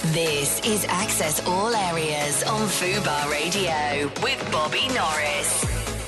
This is Access All Areas on Fubar Radio with Bobby Norris.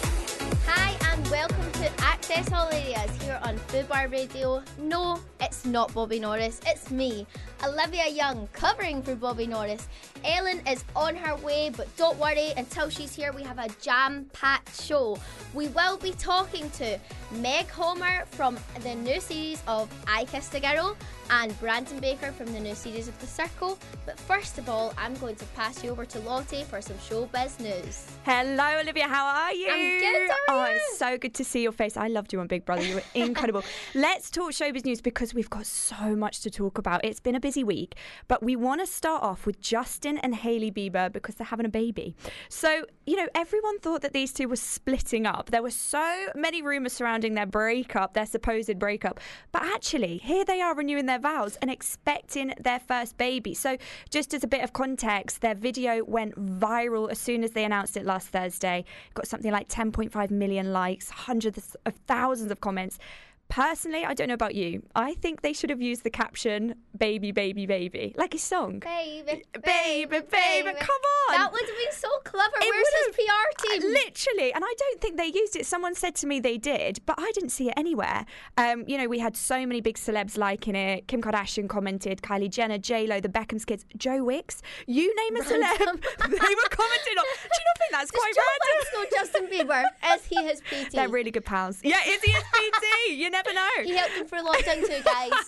Hi and welcome to Access All Areas here on Fubar Radio. No, it's not Bobby Norris, it's me, Olivia Young, covering for Bobby Norris. Ellen is on her way, but don't worry, until she's here we have a jam-packed show. We will be talking to Meg Homer from the new series of I Kissed a Girl and Brandon Baker from the new series of The Circle. But first of all, I'm going to pass you over to Lottie for some showbiz news. Hello, Olivia. How are you? I'm good. How are you? It's so good to see your face. I loved you on Big Brother. You were incredible. Let's talk showbiz news because we've got so much to talk about. It's been a busy week, but we want to start off with Justin and Hailey Bieber because they're having a baby. So, everyone thought that these two were splitting up. There were so many rumours surrounding their breakup, their supposed breakup. But actually, here they are renewing their vows and expecting their first baby. So just as a bit of context, their video went viral as soon as they announced it last Thursday. Got something like 10.5 million likes, hundreds of thousands of comments. Personally, I don't know about you. I think they should have used the caption, baby, baby, baby, like a song. Baby, baby, baby, come on. That would have been so clever. Where's his PR team? Literally, and I don't think they used it. Someone said to me they did, but I didn't see it anywhere. We had so many big celebs liking it. Kim Kardashian commented, Kylie Jenner, J-Lo, the Beckham's kids, Joe Wicks. You name a celeb, they were commenting on. Do you not think that's quite random? Joe Wicks know Justin Bieber? Is he his PT? They're really good pals. Yeah, is he his PT? You never know. He helped him through lockdown too,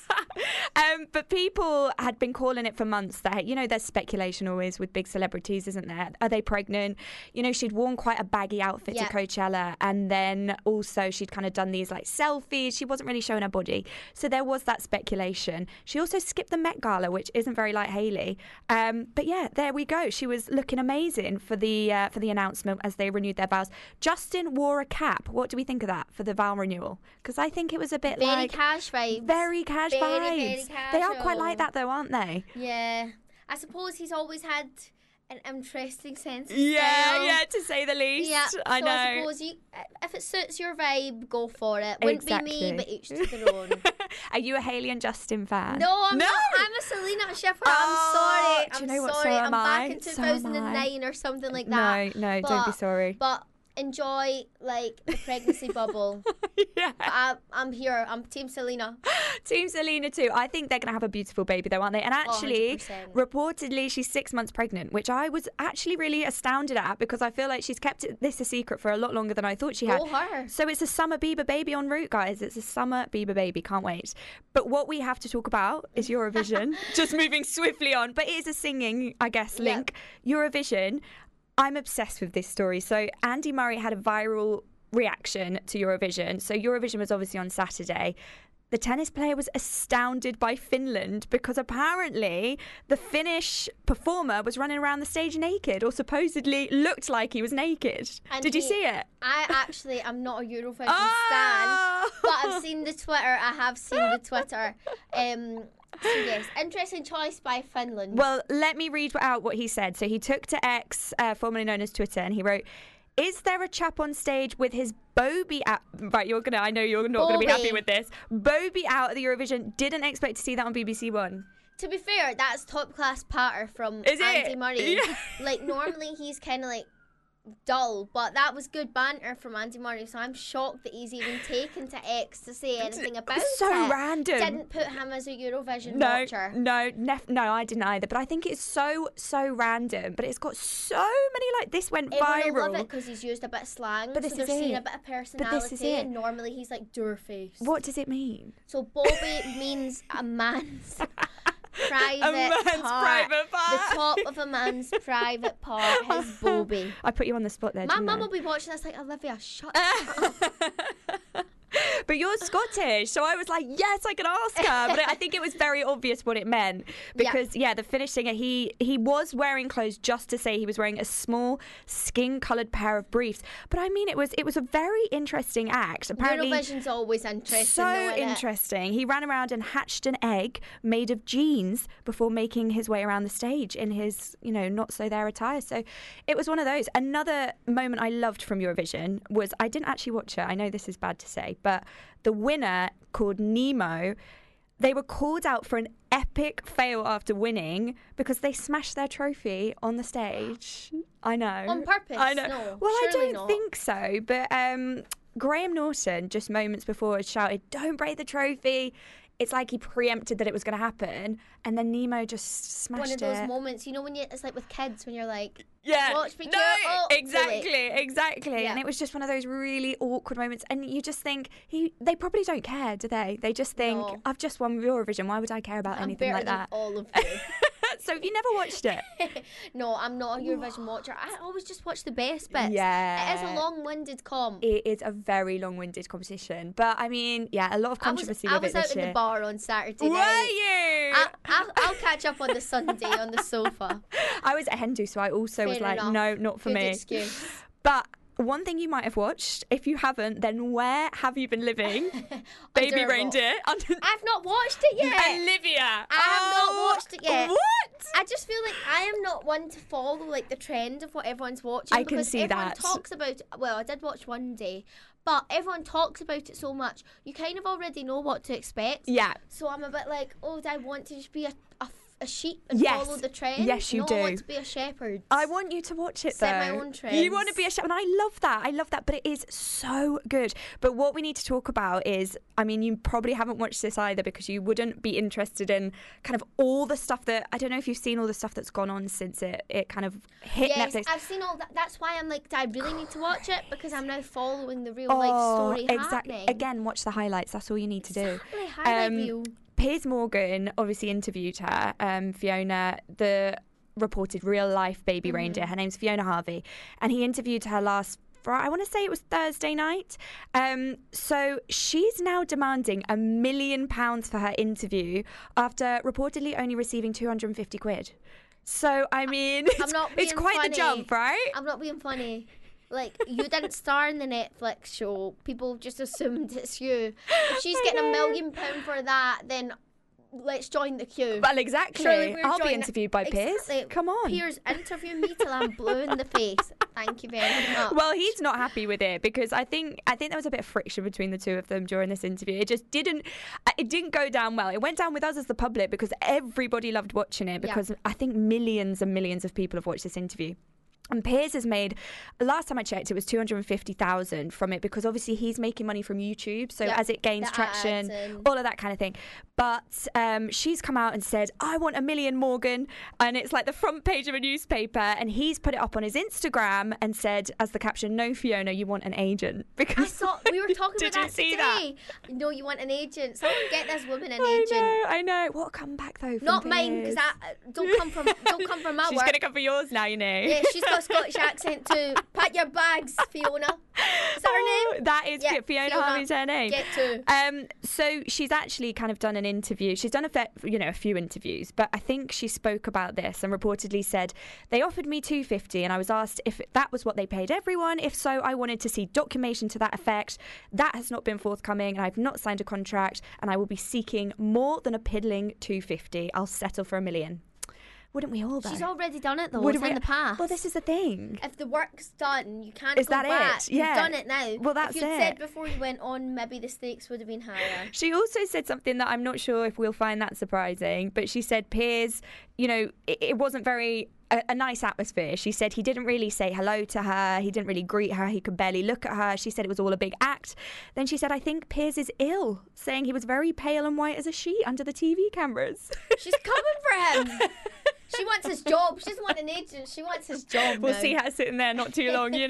guys. But people had been calling it for months that, there's speculation always with big celebrities, isn't there? Are they pregnant? She'd worn quite a baggy outfit to Coachella, and then also she'd kind of done these like selfies. She wasn't really showing her body. So there was that speculation. She also skipped the Met Gala, which isn't very like Hailey. But yeah, there we go. She was looking amazing for the announcement as they renewed their vows. Justin wore a cap. What do we think of that for the vow renewal? Because I think it was a bit very like cash vibes. Very cash vibes. Very casual. They are quite like that though, aren't they? Yeah. I suppose he's always had an interesting sense of yeah, style. Yeah, to say the least. Yeah, I know. I suppose if it suits your vibe, go for it. Wouldn't be me, but each to their own. Are you a Hailey and Justin fan? No, I'm not. I'm a Selena shipper. I'm sorry. Do you know what? Sorry. So I'm am I. back in 2009 or something like that. No, don't be sorry. But enjoy the pregnancy bubble. Yeah. I'm here. I'm Team Selena. Team Selena too. I think they're going to have a beautiful baby though, aren't they? And actually, 100%. reportedly, she's 6 months pregnant, which I was actually really astounded at because I feel like she's kept this a secret for a lot longer than I thought she had. Go her. So it's a summer Bieber baby en route, guys. It's a summer Bieber baby. Can't wait. But what we have to talk about is Eurovision. Just moving swiftly on. But it is a singing, I guess, link. Yep. Eurovision. I'm obsessed with this story. So Andy Murray had a viral reaction to Eurovision. So Eurovision was obviously on Saturday. The tennis player was astounded by Finland because apparently the Finnish performer was running around the stage naked, or supposedly looked like he was naked. And Did you see it? I'm not a Eurovision stan, but I've seen the Twitter. I have seen the Twitter. So yes, interesting choice by Finland. Well, let me read out what he said. So he took to X, formerly known as Twitter, and he wrote, "Is there a chap on stage with his Bobby out?" Right, I know you're not going to be happy with this. Bobby out at the Eurovision. Didn't expect to see that on BBC One. To be fair, that's top class patter from Andy Murray. Yeah. Normally he's kind of dull, but that was good banter from Andy Murray, so I'm shocked that he's even taken to X to say anything about it. So random. Didn't put him as a Eurovision watcher. No, I didn't either, but I think it's so random, but it's got so many, this went viral. Everyone love it because he's used a bit of slang, but this so is they're seeing it. a bit of personality, but this is it. and normally he's doorface. What does it mean? So Bobby means a man's private part. The top of a man's private part, his Bobby. I put you on the spot there. My mum will be watching this Olivia, shut up. But you're Scottish, so I was like, yes, I can ask her. But I think it was very obvious what it meant because, the Finnish singer, he was wearing clothes just to say he was wearing a small skin-coloured pair of briefs. But I mean, it was a very interesting act. Apparently, Eurovision's always interesting. So interesting. He ran around and hatched an egg made of jeans before making his way around the stage in his, not so there attire. So it was one of those. Another moment I loved from Eurovision was, I didn't actually watch it. I know this is bad to say, but the winner, called Nemo, they were called out for an epic fail after winning because they smashed their trophy on the stage. I know. On purpose? I know. No, well, I surely don't not. think so. But Graham Norton, just moments before, had shouted, "Don't break the trophy." It's like he preempted that it was going to happen, and then Nemo just smashed it. One of those moments, you know, when it's like with kids, when you're like, yeah, watch me exactly. Yeah. And it was just one of those really awkward moments, and you just think they probably don't care, do they? They just think, No. I've just won Eurovision. Why would I care about I'm anything better like than that? all of you. So have you never watched it? No, I'm not a Eurovision watcher. I always just watch the best bits. Yeah. It is a long-winded comp. It is a very long-winded competition, but I mean, yeah, a lot of controversy with it this year. I was out in the bar on Saturday Were night. you? I'll catch up on the Sunday on the sofa. I was at Hindu, so I also was Fair like, enough. no, not for Good me. excuse. But one thing you might have watched, if you haven't, then where have you been living? Baby Under a rock. Reindeer. I've not watched it yet. Olivia. I have not watched it yet. What? I just feel like I am not one to follow like the trend of what everyone's watching. I can because see everyone that. talks about it. Well, I did watch one day, but everyone talks about it so much. You kind of already know what to expect. Yeah. So I'm a bit like, oh, do I want to just be a sheep and Yes. follow the trend? Yes, you no, do. I want to be a shepherd. I want you to watch it, Set though. my own trends. You want to be a chef, and I love that. But it is so good. But what we need to talk about is, I mean, you probably haven't watched this either because you wouldn't be interested in kind of all the stuff that, I don't know if you've seen all the stuff that's gone on since it kind of hit Yes, Netflix. I've seen all that. That's why I'm like, do I really need to watch it? Because I'm now following the real story happening. Again, watch the highlights. That's all you need to do. Exactly, highlight reel. Piers Morgan obviously interviewed her, Fiona, the reported real-life baby reindeer. Her name's Fiona Harvey. And he interviewed her last Friday, I want to say it was Thursday night. So she's now demanding £1 million for her interview after reportedly only receiving 250 quid. So, I mean, I'm not it's being quite funny. the jump, right? I'm not being funny. Like, you didn't star in the Netflix show. People just assumed it's you. If she's getting £1 million for that, then let's join the queue. Well, exactly. Surely we're I'll be joining- interviewed by Piers. Exactly. Come on. Piers, interview me till I'm blue in the face. Thank you very much. Well, he's not happy with it because I think there was a bit of friction between the two of them during this interview. It just didn't go down well. It went down with us as the public because everybody loved watching it because I think millions and millions of people have watched this interview. And Piers has made, last time I checked, it was 250,000 from it because obviously he's making money from YouTube. So as it gains the traction, ads and- all of that kind of thing. But she's come out and said, I want $1 million, Morgan. And it's like the front page of a newspaper. And he's put it up on his Instagram and said, as the caption, no, Fiona, you want an agent. I Because thought we were talking Did about you that see today. that? No, you want an agent. Someone get this woman an agent. I know. What a comeback though. From Not mine, Piers. because don't come from my She's work. going to come for yours now, you know. Yeah, she's got a Scottish accent too. Pack your bags, Fiona. Is that her name? That is Yeah, Fiona Harvey's her name. Get to. So she's actually kind of done an interview. She's done a few interviews, but I think she spoke about this and reportedly said they offered me 250, and I was asked if that was what they paid everyone. If so, I wanted to see documentation to that effect. That has not been forthcoming, and I've not signed a contract, and I will be seeking more than a piddling 250. I'll settle for $1 million. Wouldn't we all, though? She's already done it though. Would It's we- in the past. Well, this is the thing. If the work's done, you can't Is go that it? back. Yeah. You've done it now. Well, that's if you'd it. said before you went on, maybe the stakes would have been higher. She also said something that I'm not sure if we'll find that surprising, but she said Piers, it wasn't very a nice atmosphere. She said he didn't really say hello to her. He didn't really greet her. He could barely look at her. She said it was all a big act. Then she said, I think Piers is ill, saying he was very pale and white as a sheet under the TV cameras. She's coming for him. She wants his job. She doesn't want an agent. She wants his job. We'll now. see her sitting there not too long,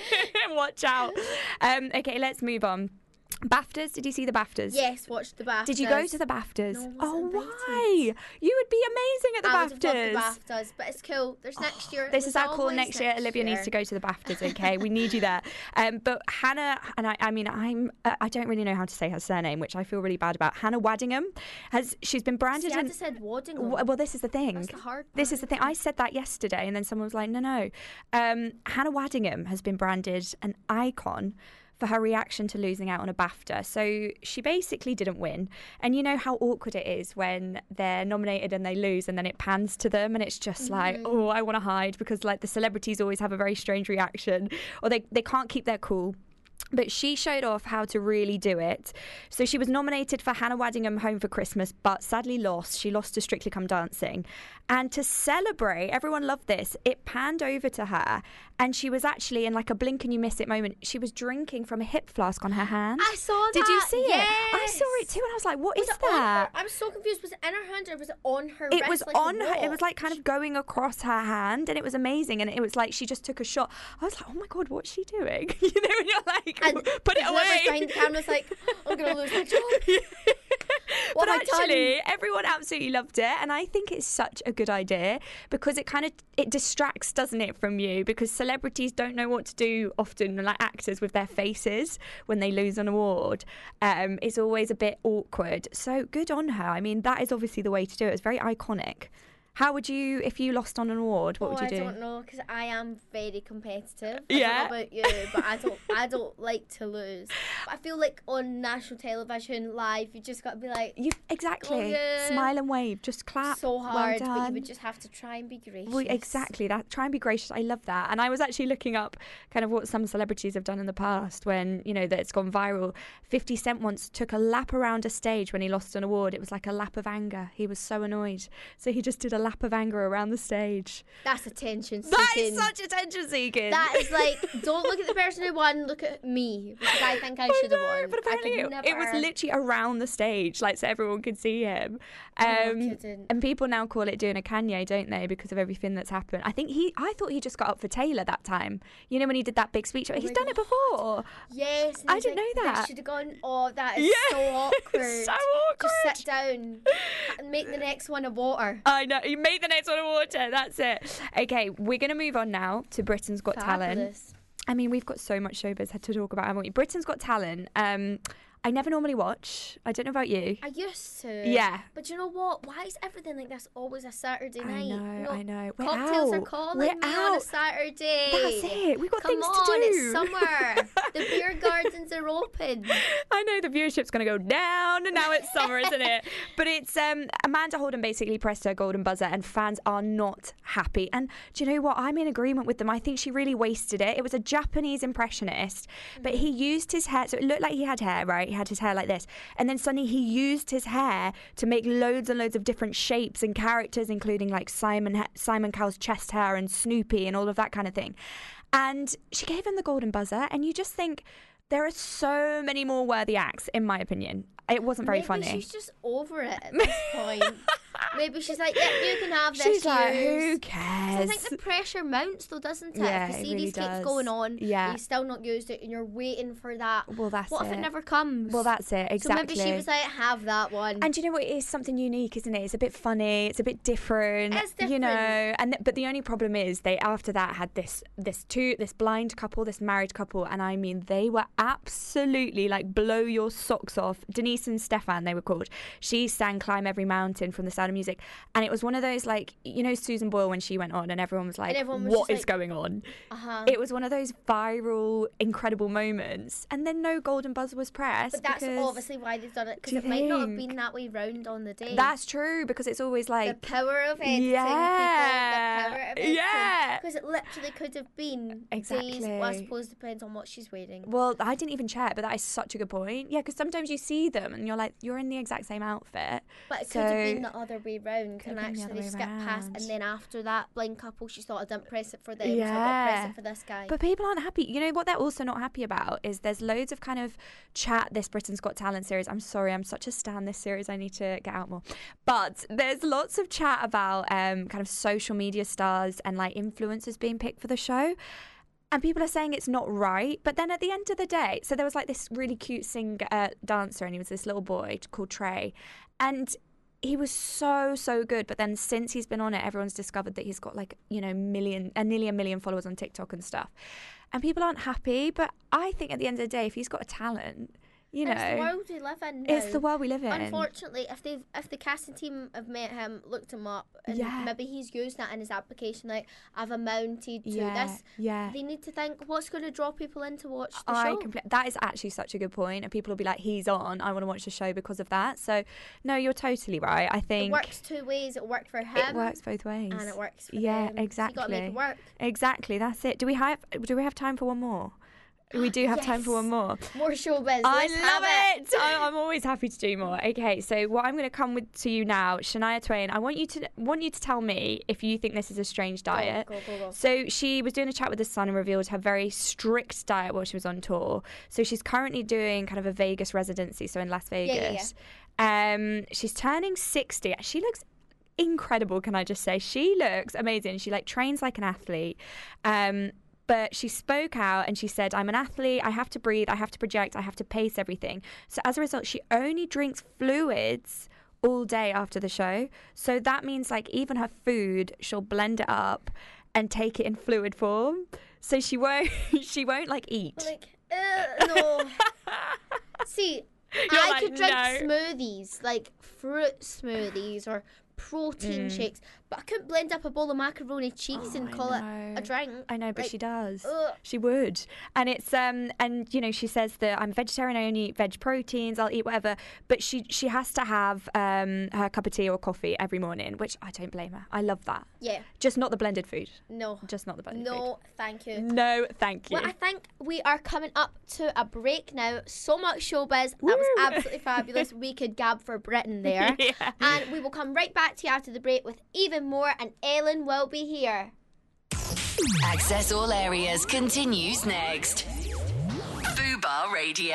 Watch out. Okay, let's move on. BAFTAs, did you see the BAFTAs? Yes, watch the BAFTAs. Did you go to the BAFTAs? No, I wasn't oh, invited. why? You would be amazing at the I would have BAFTAs. loved the BAFTAs, but it's cool. There's next year. This is There's our call always next year. Olivia needs to go to the BAFTAs, okay? We need you there. But Hannah, and I don't really know how to say her surname, which I feel really bad about. Hannah Waddingham, she's been branded See, I in... just said Waddingham. Well, this is the thing. That's the hard This part. is the thing. I said that yesterday, and then someone was like, no. Hannah Waddingham has been branded an icon for her reaction to losing out on a BAFTA. So she basically didn't win. And you know how awkward it is when they're nominated and they lose and then it pans to them and it's just like, oh, I want to hide because like the celebrities always have a very strange reaction or they can't keep their cool. But she showed off how to really do it. So she was nominated for Hannah Waddingham Home for Christmas, but sadly lost. She lost to Strictly Come Dancing. And to celebrate, everyone loved this, it panned over to her, and she was actually in like a blink and you miss it moment. She was drinking from a hip flask on her hand. I saw that. Did you see yes. it? I saw it too, and I was like, what Was is it on that? her? I was so confused. Was it in her hand or was it on her It wrist? was like on a her. It was watch? like kind of going across her hand, and it was amazing. And it was like she just took a shot. I was like, "Oh my god, what's she doing?" You know, and you're like, And "Put it whoever's away." behind the camera's like, I'm gonna lose my job. What But have I done? actually, everyone absolutely loved it, and I think it's such a good idea because it distracts, doesn't it, from you? Because celebrities don't know what to do often, like actors with their faces when they lose an award. It's always a bit awkward. So good on her. I mean, that is obviously the way to do it. It's very iconic. How would you, if you lost on an award, what would you do? I don't know, because I am very competitive. Yeah. I don't know about you, but I don't like to lose. But I feel like on national television, live, you just got to be like, Exactly. Oh, yeah. Smile and wave, just clap. so hard, Well but you done. would just have to try and be gracious. Well, exactly that. Try and be gracious. I love that. And I was actually looking up kind of what some celebrities have done in the past when, you know, that it's gone viral. 50 Cent once took a lap around a stage when he lost an award. It was like a lap of anger. He was so annoyed. So he just did a lap of anger around the stage. That's attention seeking. That is such attention seeking. That is like, don't look at the person who won, look at me, because I think I should have won. But apparently I could it was never- literally around the stage, like so everyone could see him. kidding. And people now call it doing a Kanye, don't they, because of everything that's happened. I thought he just got up for Taylor that time. You know, when he did that big speech. He's my done it before. Yes. and I he's didn't like, know that. Should have gone. Oh, that is Yeah, so awkward. so awkward. Just sit down and make the next one of water. I know. You made the next one of water. That's it. Okay, we're going to move on now to Britain's Got Talent. Fabulous. I mean, we've got so much showbiz to talk about, haven't we? Britain's Got Talent. I never normally watch. I don't know about you. I used to. Yeah. But you know what? Why is everything like this always a Saturday night? I know. We're Cocktails are out. calling We're me on a out. Saturday. That's it. We've got Come things on, to do. it's summer. The beer gardens are open. I know the viewership's going to go down, and now it's summer, isn't it? But it's Amanda Holden basically pressed her golden buzzer, and fans are not happy. And do you know what? I'm in agreement with them. I think she really wasted it. It was a Japanese impressionist, but he used his hair, so it looked like he had hair, right? He had his hair like this, and then suddenly he used his hair to make loads and loads of different shapes and characters, including like Simon Cowell's chest hair and Snoopy and all of that kind of thing. And she gave him the golden buzzer, and you just think there are so many more worthy acts, in my opinion. It wasn't very Maybe funny. she's just over it at this point. Maybe she's like, yeah, you can have this. She's like, yours. who 'Cause cares? I think the pressure mounts though, doesn't it? Yeah, If the it series really keeps does. going on, Yeah. you still not used it, and you're waiting for that. Well, that's what if it. it never comes? Well, that's it, exactly. So maybe she was like, have that one. And do you know what? It is something unique, isn't it? It's a bit funny. It's a bit different. It's You know. different. And but the only problem is they after that had this blind couple, this married couple, and I mean they were absolutely like blow your socks off. Denise and Stefan, they were called. She sang "Climb Every Mountain" from The Sound of Music, and it was one of those like Susan Boyle when she went on, and everyone was like, And everyone was "What just is like, going on?" Uh-huh. It was one of those viral, incredible moments, and then no golden buzzer was pressed. But that's because obviously why they've done it, because Do it you might not have think? been that way round on the day. That's true, because it's always the like power of editing, Yeah. people. The power of editing. Yeah. Because it literally could have been Exactly. days. Well, I suppose it depends on what she's wearing. Well, I didn't even check, but that is such a good point. Yeah, because sometimes you see them and you're like, you're in the exact same outfit. But it So- could have been the other way round. Could And have been the actually other way skip past. round. And then after that blind couple, she thought, I didn't press it for them, so I got to Yeah. press it for this guy. But people aren't happy. You know what they're also not happy about is there's loads of kind of chat this Britain's Got Talent series. I'm sorry, I'm such a stan this series. I need to get out more. But there's lots of chat about kind of social media stars and like influencers being picked for the show. And people are saying it's not right. But then at the end of the day, so there was like this really cute dancer, and he was this little boy called Trey. And he was so good, but then since he's been on it, everyone's discovered that he's got like nearly a million followers on TikTok and stuff, and people aren't happy. But I think at the end of the day, if he's got a talent, you know, It's the world we live in now. it's the world we live in. Unfortunately, if the casting team have met him, looked him up, and Yeah. maybe he's used that in his application, like, I've amounted to Yeah, this, yeah. they need to think, what's going to draw people in to watch the I show? that is actually such a good point, and people will be like, he's on, I want to watch the show because of that. So no, you're totally right. I think It works two ways. It worked for him. it works both ways, And it works for Yeah, them. So you got to make exactly. it work. Exactly, that's it. Do we have time for one more? We do have time for one more. More showbiz. I Let's have love it. I'm always happy to do more. Okay, so what I'm going to come with to you now, Shania Twain. I want you to tell me if you think this is a strange diet. Go. So she was doing a chat with The Sun and revealed her very strict diet while she was on tour. So she's currently doing kind of a Vegas residency, so in Las Vegas. She's turning 60. She looks incredible, can I just say? She looks amazing. She trains like an athlete. But she spoke out and she said, I'm an athlete, I have to breathe, I have to project, I have to pace everything. So as a result, she only drinks fluids all day after the show. So that means even her food, she'll blend it up and take it in fluid form. So she won't eat. No. See, I could drink smoothies, like fruit smoothies or protein shakes, but I couldn't blend up a bowl of macaroni cheese and call it a drink. I know, but she does. She would. And it's and she says that I'm vegetarian, I only eat veg proteins, I'll eat whatever, but she has to have her cup of tea or coffee every morning, which I don't blame her. I love that. Yeah. Just not the blended food. No. Just not the blended food. No, thank you. No, thank you. Well, I think we are coming up to a break now. So much showbiz. That was absolutely fabulous. We could gab for Britain there. Yeah. And we will come right back to you after the break with even more, and Ellen will be here. Access All Areas continues next. Fubar Radio.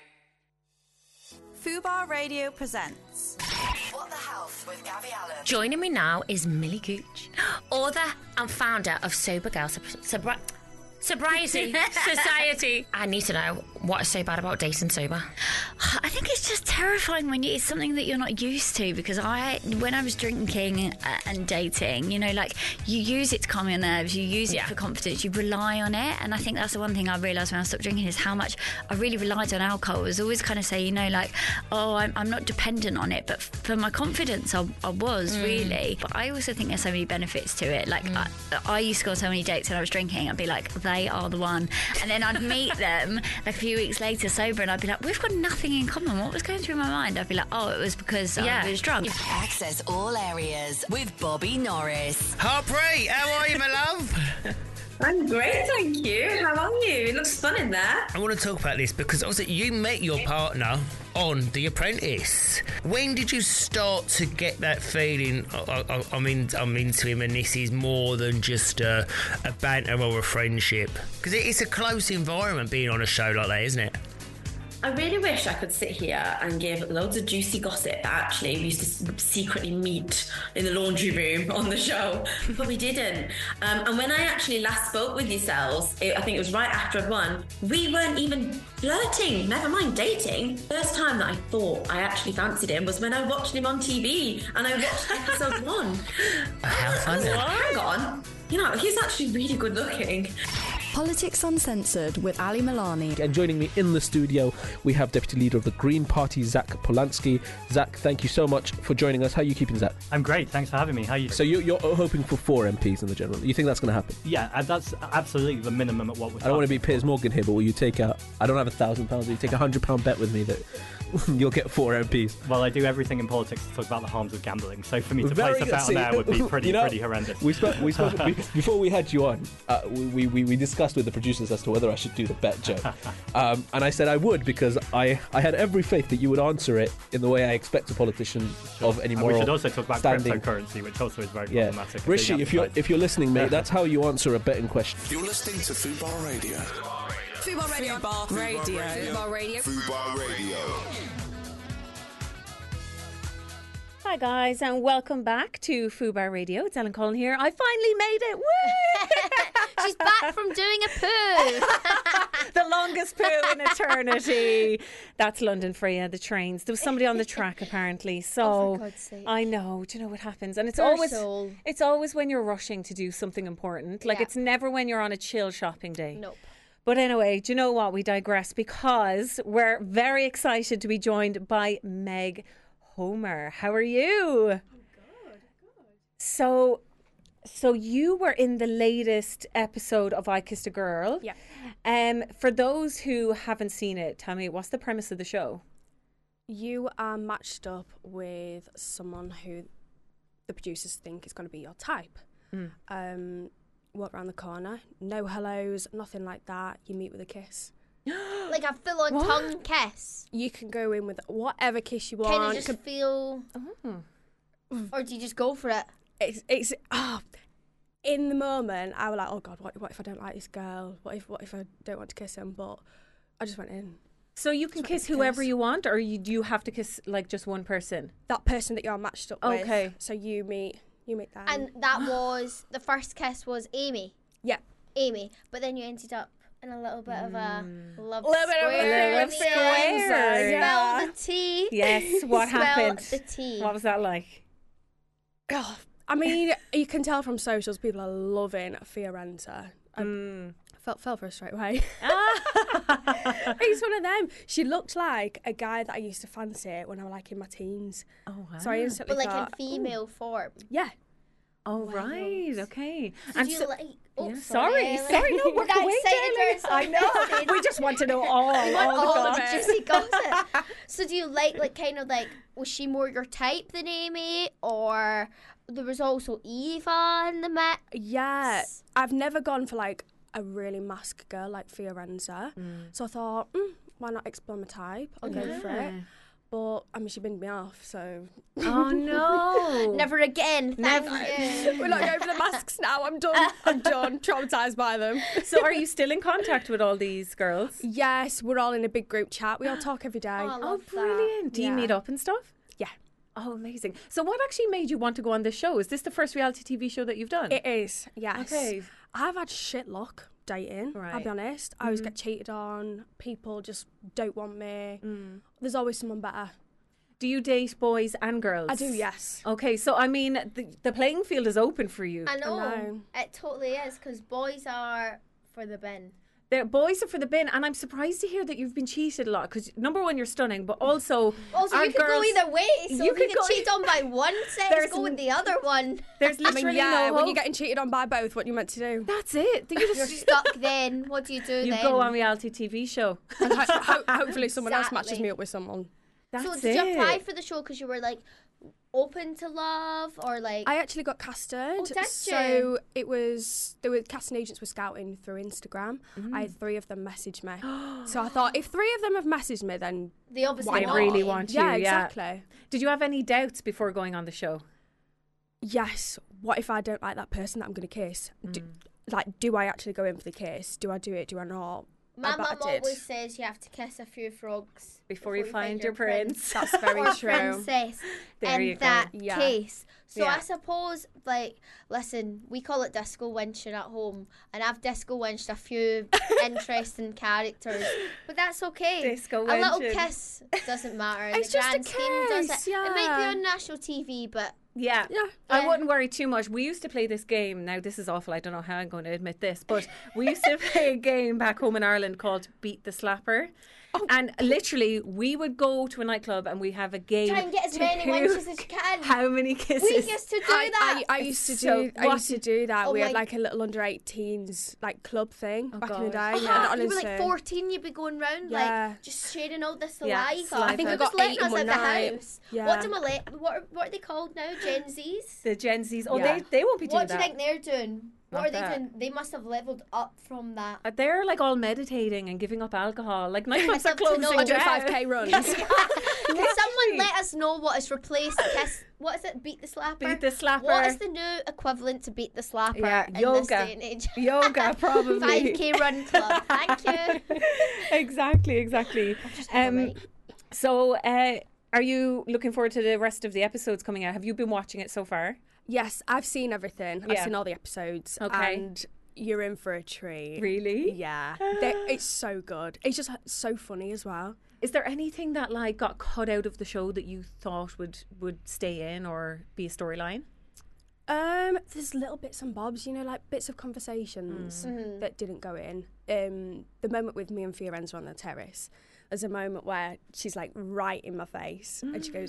Fubar Radio presents What the Health with Gabby Allen. Joining me now is Millie Gooch, author and founder of Sober Girl Sobriety Society. I need to know, what is so bad about dating sober? I think it's just terrifying when it's something that you're not used to, because when I was drinking and dating, you use it to calm your nerves, you use it for confidence, you rely on it. And I think that's the one thing I realised when I stopped drinking, is how much I really relied on alcohol. I was always kind of say, I'm not dependent on it, but for my confidence, I was really. But I also think there's so many benefits to it. I used to go on so many dates when I was drinking, I'd be like, they are the one. And then I'd meet them a few weeks later sober, and I'd be like, we've got nothing in common. What was going through my mind? I'd be like, it was because I was drunk. Access All Areas with Bobby Norris. Harpreet, how are you, my love? I'm great, thank you. How are you? It looks fun in there. I want to talk about this because obviously you met your partner on The Apprentice. When did you start to get that feeling, I'm into him and this is more than just a banter or a friendship? Because it's a close environment being on a show like that, isn't it? I really wish I could sit here and give loads of juicy gossip that actually we used to secretly meet in the laundry room on the show, but we didn't. And when I actually last spoke with yourselves, I think it was right after I'd won, we weren't even flirting, never mind dating. First time that I thought I actually fancied him was when I watched him on TV, and I watched episode 1. How funny. Hang on, he's actually really good looking. Politics Uncensored with Ali Milani. And joining me in the studio, we have Deputy Leader of the Green Party, Zach Polanski. Zach, thank you so much for joining us. How are you keeping, Zach? I'm great. Thanks for having me. How are you? So you're hoping for 4 MPs in the general. You think that's going to happen? Yeah, that's absolutely the minimum at what we're I don't want to be Piers Morgan here, but will you take I don't have £1,000, will you take £100 bet with me that you'll get 4 MPs? Well, I do everything in politics to talk about the harms of gambling, so for me to place us out there would be pretty horrendous. We spoke before we had you on, we discussed with the producers as to whether I should do the bet joke. And I said I would, because I had every faith that you would answer it in the way I expect a politician of any moral standing. We should also talk about standing. cryptocurrency, which also is very problematic. Rishi, if you're listening, mate, that's how you answer a betting question. You're listening to Fubar Radio. Fubar Radio. Fubar Radio. Fubar Radio. Fubar Radio. Hi guys, and welcome back to Fubar Radio. It's Ellen Cullen here. I finally made it. Woo! She's back from doing a poo. The longest poo in eternity. That's London for you, the trains. There was somebody on the track apparently. So for God's sake. I know. Do you know what happens? And it's Poor always when you're rushing to do something important. Like it's never when you're on a chill shopping day. Nope. But anyway, do you know what? We digress, because we're very excited to be joined by Meg Homer. How are you? I'm good. So you were in the latest episode of I Kissed a Girl. Yeah. For those who haven't seen it, tell me, what's the premise of the show? You are matched up with someone who the producers think is going to be your type. Walk around the corner, no hellos, nothing like that. You meet with a kiss. Like a full-on tongue kiss? You can go in with whatever kiss you want. Can you just feel... Or do you just go for it? It's in the moment, I was like, oh God, what if I don't like this girl? What if I don't want to kiss him? But I just went in. So you can kiss whoever you want, or do you have to kiss like just one person? That person that you're matched up with. Okay. So you meet them. And that was, the first kiss was Amy? Yeah. Amy. But then you ended up in a little bit of a love Little bit of square. a love square. Yeah. Smell the tea. Yes, what happened? Smell the tea. What was that like? God, I mean, you can tell from socials, people are loving Fiorenza. Fell for her straight away. He's one of them. She looked like a guy that I used to fancy when I was like in my teens. Oh, wow. So I instantly But like thought, in female form. Yeah. Oh, right. Okay. Did you like... Oh, yeah. sorry. Sorry, no, we're Got way excited down. I know. We just want to know all of the it. Juicy gossip. So do you like kind of like, was she more your type than Amy? Or there was also Eva in the mix? Yeah. I've never gone for like a really masked girl like Fiorenza. So I thought, why not explore my type? I'll go for it. But I mean, she binned me off, so. Oh no! Never again. Thank you. We're not going for the masks now. I'm done. I'm done. Traumatized by them. So, are you still in contact with all these girls? Yes, we're all in a big group chat. We all talk every day. Oh, brilliant! Do you meet up and stuff? Yeah. Oh, amazing. So, what actually made you want to go on this show? Is this the first reality TV show that you've done? It is. Yes. Okay. I've had shit luck dating. Right. I'll be honest. I always get cheated on. People just don't want me. There's always someone better. Do you date boys and girls? I do, yes. Okay, so I mean, the playing field is open for you. I know. It totally is, because boys are for the bin. The boys are for the bin, and I'm surprised to hear that you've been cheated a lot. Because number one, you're stunning, but also you could go either way. So you if you get cheated on by one sex, go with the other one. There's literally no when hope. you're getting cheated on by both, what you meant to do? That's it. You're stuck then. What do you do you then? go on reality TV show. And hopefully someone else matches me up with someone. That's so did you apply for the show because you were like open to love, or like? I actually got casted. Oh, did so you? it was, there were casting agents were scouting through Instagram. I had 3 of them message me. So I thought, if 3 of them have messaged me, then they obviously really want you. Yeah, exactly. Did you have any doubts before going on the show? Yes. What if I don't like that person that I'm going to kiss? Do I actually go in for the kiss? Do I do it? Do I not? My mum always says you have to kiss a few frogs before you find your prince. That's very or true. Princess. There you in that go. case. So Yeah. I suppose, like, listen, we call it disco wenching at home, and I've disco wenched a few interesting characters, but that's okay. Disco a little wenching. kiss doesn't matter. It's the just a grand scheme does kiss, it. It might be yeah. on national TV, but Yeah. Yeah. I wouldn't worry too much. We used to play this game. Now, this is awful. I don't know how I'm going to admit this, but we used to play a game back home in Ireland called Beat the Slapper. And literally, we would go to a nightclub and we have a game. try and get as many wenches as you can. How many kisses? We used to do that. I used to So do. I used to do that. Oh we had my- like a little under 18s like club thing back in the day. God. Yeah, You were like honestly. 14, you'd be going round Yeah. like just sharing all the Yeah, saliva. saliva. I think I It got was letting 8 in us one at the night. house. Yeah. What are they called now? Gen Zs? The Gen Zs. Oh, Yeah. they won't be doing What do you that. think they're doing? What Not are they that. doing? They must have leveled up from that. They're like all meditating and giving up alcohol. Like nightclubs are I'd love to know. closing I do down. 5k runs. Can someone let us know what has replaced kiss? What is it? Beat the slapper. Beat the slapper. What is the new equivalent to beat the slapper Yeah, in this yoga. day and age? Yoga, probably. 5k run club. Thank you. Exactly. Right. So, are you looking forward to the rest of the episodes coming out? Have you been watching it so far? Yes, I've seen everything. I've Yeah. seen all the episodes. Okay. And you're in for a treat. Really? Yeah. It's so good. It's just so funny as well. Is there anything that like got cut out of the show that you thought would stay in or be a storyline? There's little bits and bobs, like bits of conversations that didn't go in. The moment with me and Fiorenza on the terrace, there's a moment where she's like right in my face and she goes,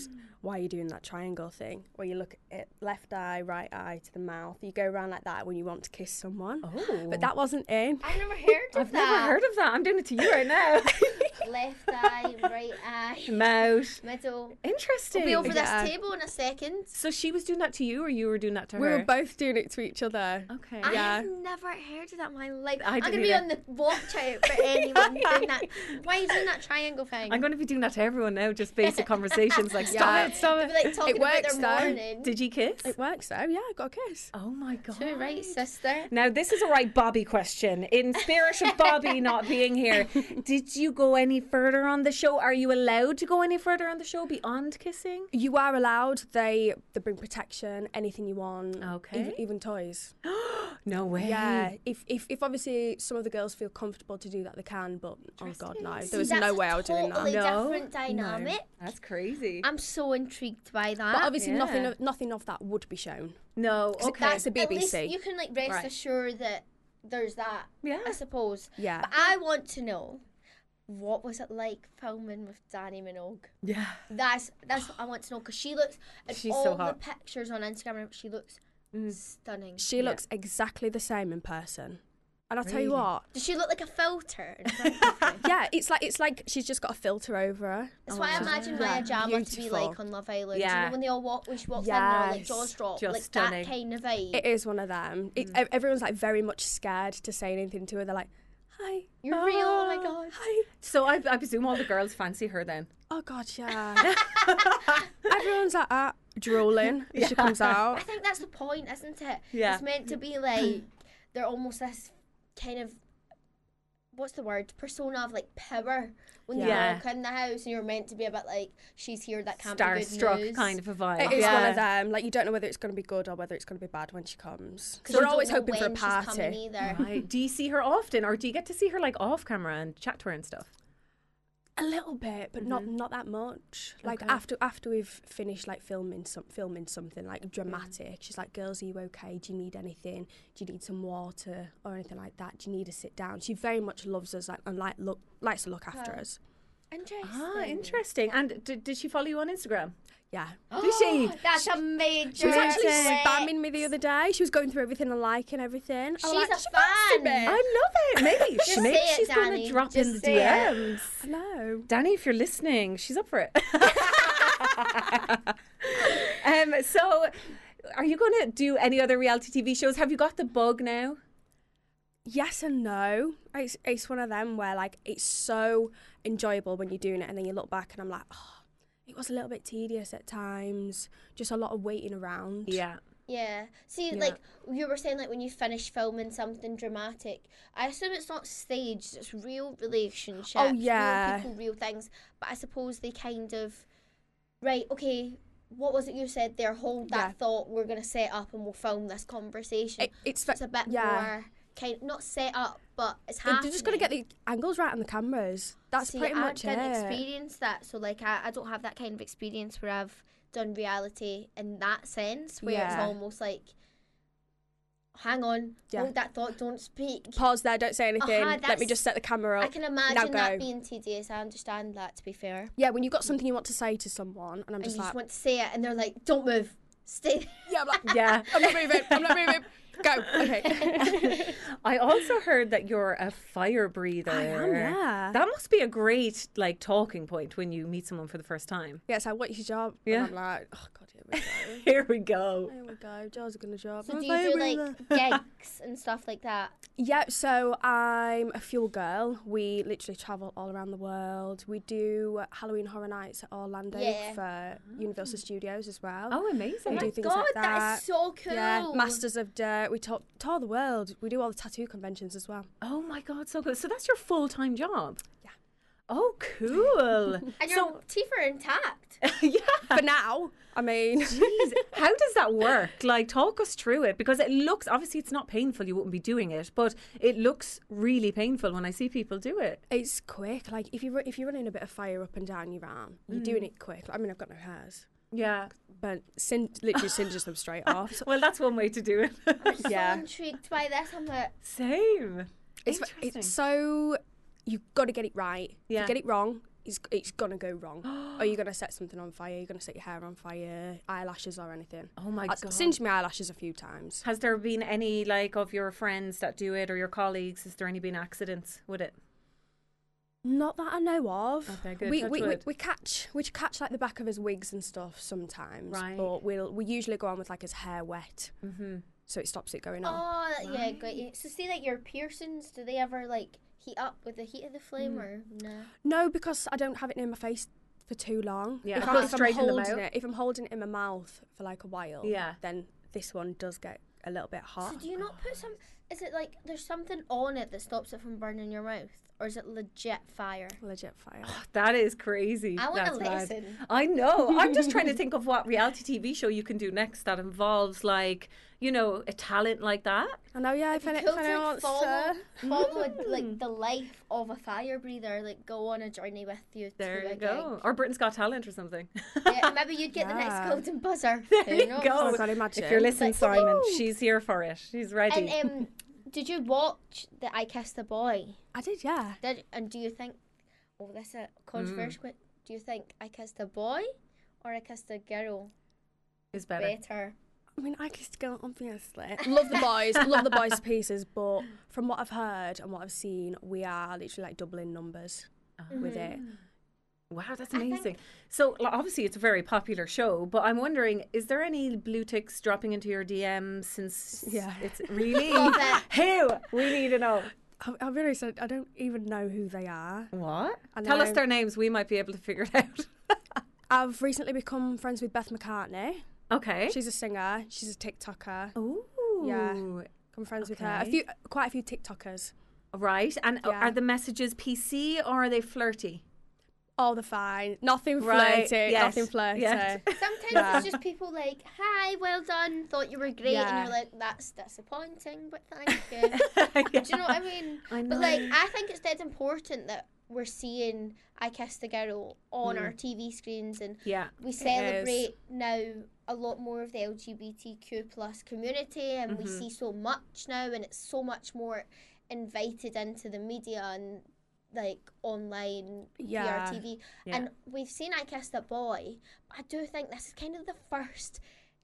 why are you doing that triangle thing? Where you look at left eye, right eye to the mouth. You go around like that when you want to kiss someone. Oh. But that wasn't in. I've never heard of that. I've never heard of that. I'm doing it to you right now. Left eye, right eye, Mouth. middle. Interesting. We'll be over Yeah. this table in a second. So she was doing that to you, or you were doing that to We her? were both doing it to each other. Okay. I Yeah. have never heard of that in my life. I I'm going to didn't be either. on the watch out for anyone doing that. Why are you doing that triangle thing? I'm going to be doing that to everyone now. Just basic conversations like Yeah. stop it, stop They'll it. be like talking It about works, their though. morning. Did you kiss? It works though. Yeah, I got a kiss. Oh my god. Too right, sister. Now this is a right Bobby question. In spirit of Bobby not being here, did you go any further on the show? Are you allowed to go any further on the show beyond kissing? You are allowed. They bring protection, anything you want. Okay. Even toys. No way. Yeah. If obviously some of the girls feel comfortable to do that, they can. But oh god, no. See, There was that's no a way I was doing that. totally No. different dynamic. That's crazy. I'm so intrigued by that. But obviously Yeah. nothing of that would be shown. No. 'Cause Okay. that's the At least BBC. you can like rest Right. assured that there's that. Yeah. I suppose. Yeah. But I want to know, what was it like filming with Dannii Minogue? Yeah. That's what I want to know, because she looks. And She's all so the hot. pictures on Instagram, she looks stunning. She looks exactly the same in person. And I'll tell you Really? what. Does she look like a filter? Yeah, it's like she's just got a filter over her. That's why I imagine Maya Jama to be Beautiful. like on Love Island. Yeah. You know, when they all walk, when she walks in, they're all like Yes. jaws drop, Just like stunning. that kind of vibe. It is one of them. Everyone's like very much scared to say anything to her. They're like, "Hi, You're real. Oh my god. hi." So I presume all the girls fancy her then. Oh god, yeah. Everyone's like that, drooling as she comes I out. think that's the point, isn't it? Yeah. It's meant to be like they're almost this kind of, what's the word, persona of like power when you Yeah. walk in the house, and you're meant to be a bit like, she's here, that can't be Starstruck good news. kind of a vibe. It is yeah. one of them. Like you don't know whether it's going to be good or whether it's going to be bad when she comes. 'Cause We're you don't always know hoping for a when she's coming party. either. Right. Do you see her often, or do you get to see her like off camera and chat to her and stuff? A little bit, but not that much. Like Okay. after we've finished like filming something like dramatic, she's like, "Girls, are you okay? Do you need anything? Do you need some water or anything like that? Do you need to sit down?" She very much loves us and likes to look after us. Interesting. Ah, interesting. And did she follow you on Instagram? Yeah. Did she? That's a major. She was actually threat. spamming me the other day. She was going through everything and liking everything. I was She's like, a "She must fan. be." I love it. Maybe Just maybe say it, she's going to Dannii. drop in Just the say it. DMs. Hello. Dannii, if you're listening, she's up for it. So, are you going to do any other reality TV shows? Have you got the bug now? Yes and no. It's one of them where like it's so enjoyable when you're doing it, and then you look back and I'm like, oh, it was a little bit tedious at times. Just a lot of waiting around. Yeah. Yeah. See, Yeah. like you were saying, like when you finish filming something dramatic, I assume it's not staged. It's real relationships. Oh, yeah. Real people, real things. But I suppose they kind of, right? Okay. What was it you said there? Hold that Yeah. thought. We're gonna set up and we'll film this conversation. It's a bit more kind, not set up, but it's happening. They're just got to get the angles right on the cameras. That's See, pretty much I didn't it. experience that, so like I don't have that kind of experience where I've done reality in that sense, where it's Yeah. almost like, hang on, Yeah. hold that thought, don't speak. Pause there, don't say anything. Let me that's- just set the camera up. I can Now imagine go. that being tedious. I understand that, to be fair. Yeah, when you've got something you want to say to someone, and I'm And just you like, just want to say it, and they're like, don't move, stay. yeah, I'm like, Yeah. I'm not moving. I'm not moving. Go. Okay. I also heard that you're a fire breather. I am, yeah. That must be a great like talking point when you meet someone for the first time. Yeah, it's like, what's your job? Yeah. And I'm like, oh god, here we go. Here we go. Here we go. Jobs are gonna job. So do you do like gigs and stuff like that? Yeah, so I'm a fuel girl. We literally travel all around the world. We do Halloween Horror Nights at Orlando Yeah. for Universal Studios as well. Oh, amazing. We Oh do my things god, like that. that is so cool. Yeah, Masters of Dirt. We tour the world. We do all the tattoo conventions as well. Oh my god, so good. So that's your full-time job? Yeah. Oh, cool. And your teeth are intact. Yeah. For now, I mean, Jeez, how does that work? Like, talk us through it, because it looks, obviously it's not painful, you wouldn't be doing it, but it looks really painful when I see people do it. it's quick. Like if you're running a bit of fire up and down your arm, you're doing it quick. I mean, I've got no hairs, Yeah. but literally singes them straight off. So, Well, that's one way to do it. yeah, So intrigued by this. I'm like, Same. it's Interesting. so you've got to get it right. If Yeah. you get it wrong, it's gonna go wrong. Are you gonna set something on fire? Are you gonna set your hair on fire, eyelashes or anything? Oh my I've God. singed my eyelashes a few times. Has there been any, like, of your friends that do it or your colleagues? Has there any been accidents with it? Not that I know of. Okay, good. We Touch we, we, wood. we catch like the back of his wigs and stuff sometimes, Right. but we usually go on with like his hair wet, so it stops it going off. Oh, yeah, great. So, see, like your piercings, do they ever like heat up with the heat of the flame, or no? No, because I don't have it in my face for too long. Yeah, if, it I, goes if I'm straight in the holding mouth. it, if I'm holding it in my mouth for like a while, Yeah. then this one does get a little bit hot. So, do you not put some? Is it like there's something on it that stops it from burning your mouth, or is it legit fire? Legit fire. That is crazy. I want That's a mad. lesson. I know. I'm just trying to think of what reality TV show you can do next that involves, like, you know, a talent like that. I know, yeah. If anyone wants to. follow like the life of a fire breather, like go on a journey with you. There to you a go. Or Britain's Got Talent or something. gig. Yeah, maybe you'd get the next Yeah. golden buzzer. There you knows? go. Oh my God, imagine. If you're listening, Like, Simon, woohoo! she's here for it. She's ready. And did you watch the I Kissed a Boy? I did, yeah. And do you think? Oh, that's a controversial. Mm. Do you think I kissed a boy or I kissed a girl Is better. better? I mean, I kissed a girl, obviously. Love the boys, love the boys to pieces, but from what I've heard and what I've seen, we are literally like doubling numbers with it. Wow, that's amazing. So, like, obviously, it's a very popular show, but I'm wondering, is there any blue ticks dropping into your DMs since it's really? Love it. Who? We need to know. I'll be honest, I don't even know who they are. What? I Tell us know- their names. We might be able to figure it out. I've recently become friends with Beth McCartney. Okay. She's a singer. She's a TikToker. Ooh. Yeah. I'm friends with her. Okay. Quite a few TikTokers. Right. And Yeah. are the messages PC or are they flirty? Oh, they're fine. Nothing Right, flirty. yes, Nothing flirty. yes. Sometimes Yeah. it's just people like, "Hi, well done, thought you were great," Yeah. and you're like, "That's disappointing, but thank you." Do you know what I mean? I But like, I think it's dead important that we're seeing I Kissed a Girl on our TV screens, and Yeah. we celebrate now a lot more of the LGBTQ plus community, and we see so much now, and it's so much more invited into the media and like online Yeah. PRTV. Yeah. And we've seen I Kissed a Boy, but I do think this is kind of the first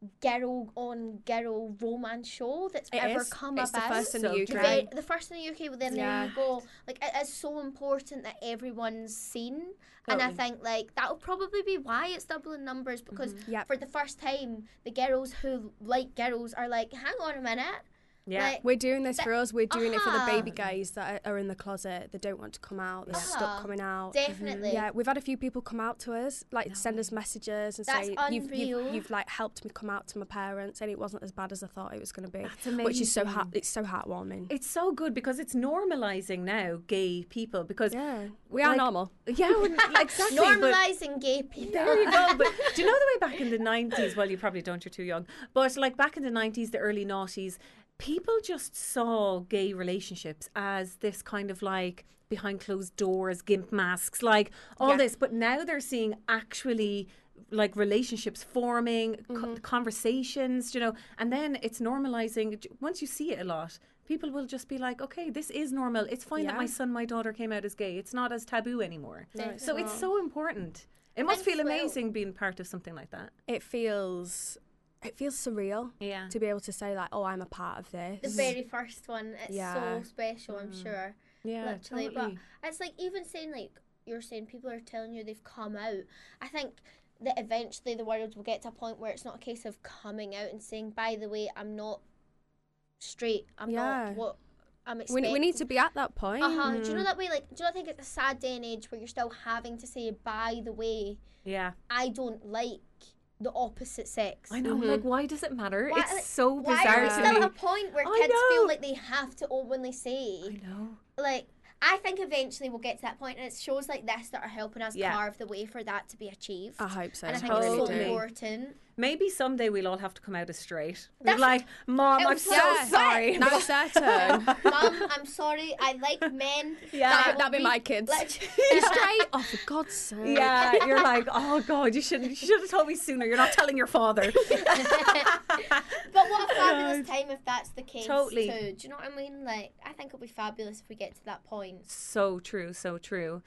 girl on girl romance show that's It ever is. come It's the about. first in So the true. UK. The first in the UK, but then Yeah. there you go. Like, it is so important that everyone's seen. And I Totally. think, like, that'll probably be why it's doubling numbers, because Yep. for the first time, the girls who like girls are like, hang on a minute. Yeah. Like, We're doing this for us. We're doing it for the Uh-huh. baby guys that are in the closet. They don't want to come out. They're stuck Uh-huh. coming out. definitely. Yeah, we've had a few people come out to us, like send us messages and That's say unreal. you've like helped me come out to my parents, and it wasn't as bad as I thought it was going to be. That's Which is so amazing. it's so heartwarming. It's so good because it's normalizing now gay people because Yeah, we are like- normal. yeah, exactly. but- Normalising gay people. There you go. But do you know the way back in the 90s? Well, you probably don't, you're too young. But like back in the 90s, the early noughties, people just saw gay relationships as this kind of like behind closed doors, gimp masks, like all Yeah. this. But now they're seeing actually like relationships forming, conversations, you know, and then it's normalizing. Once you see it a lot, people will just be like, okay, this is normal. It's fine that Yeah. my son, my daughter came out as gay. It's not as taboo anymore. it's So it's so important. It must Thanks, feel Will. amazing being part of something like that. It feels surreal. Yeah. To be able to say like, oh, I'm a part of this. The very first one, it's Yeah. so special, I'm sure. Yeah, Literally. totally. But it's like, even saying, like, you're saying people are telling you they've come out. I think that eventually the world will get to a point where it's not a case of coming out and saying, by the way, I'm not straight. I'm Yeah. not what I'm expecting. We need to be at that point. Uh-huh. Do you know that way? Like, do you not think it's a sad day and age where you're still having to say, by the way, Yeah. I don't like the opposite sex? I know. Like, why does it matter? Why- It's like, so why bizarre is to there me. still a point where I kids feel know. like they have to openly say? I know. Like, I think eventually we'll get to that point, and it's shows like this that are helping us Yeah. carve the way for that to be achieved. I hope so. And I think Totally. it's so important. Maybe someday we'll all have to come out as straight. We're That's- like, Mom, It I'm was so so sorry. Now it's their turn. Mum, I'm sorry. I like men. Yeah. That'd be my kids. Literally- You're straight. Oh, for God's sake. Yeah, you're like, oh God, you should have told me sooner. You're not telling your father. But what a fabulous time if that's the case. Totally. Too. Do you know what I mean? Like, I think it'll be fabulous if we get to that point. So true, so true.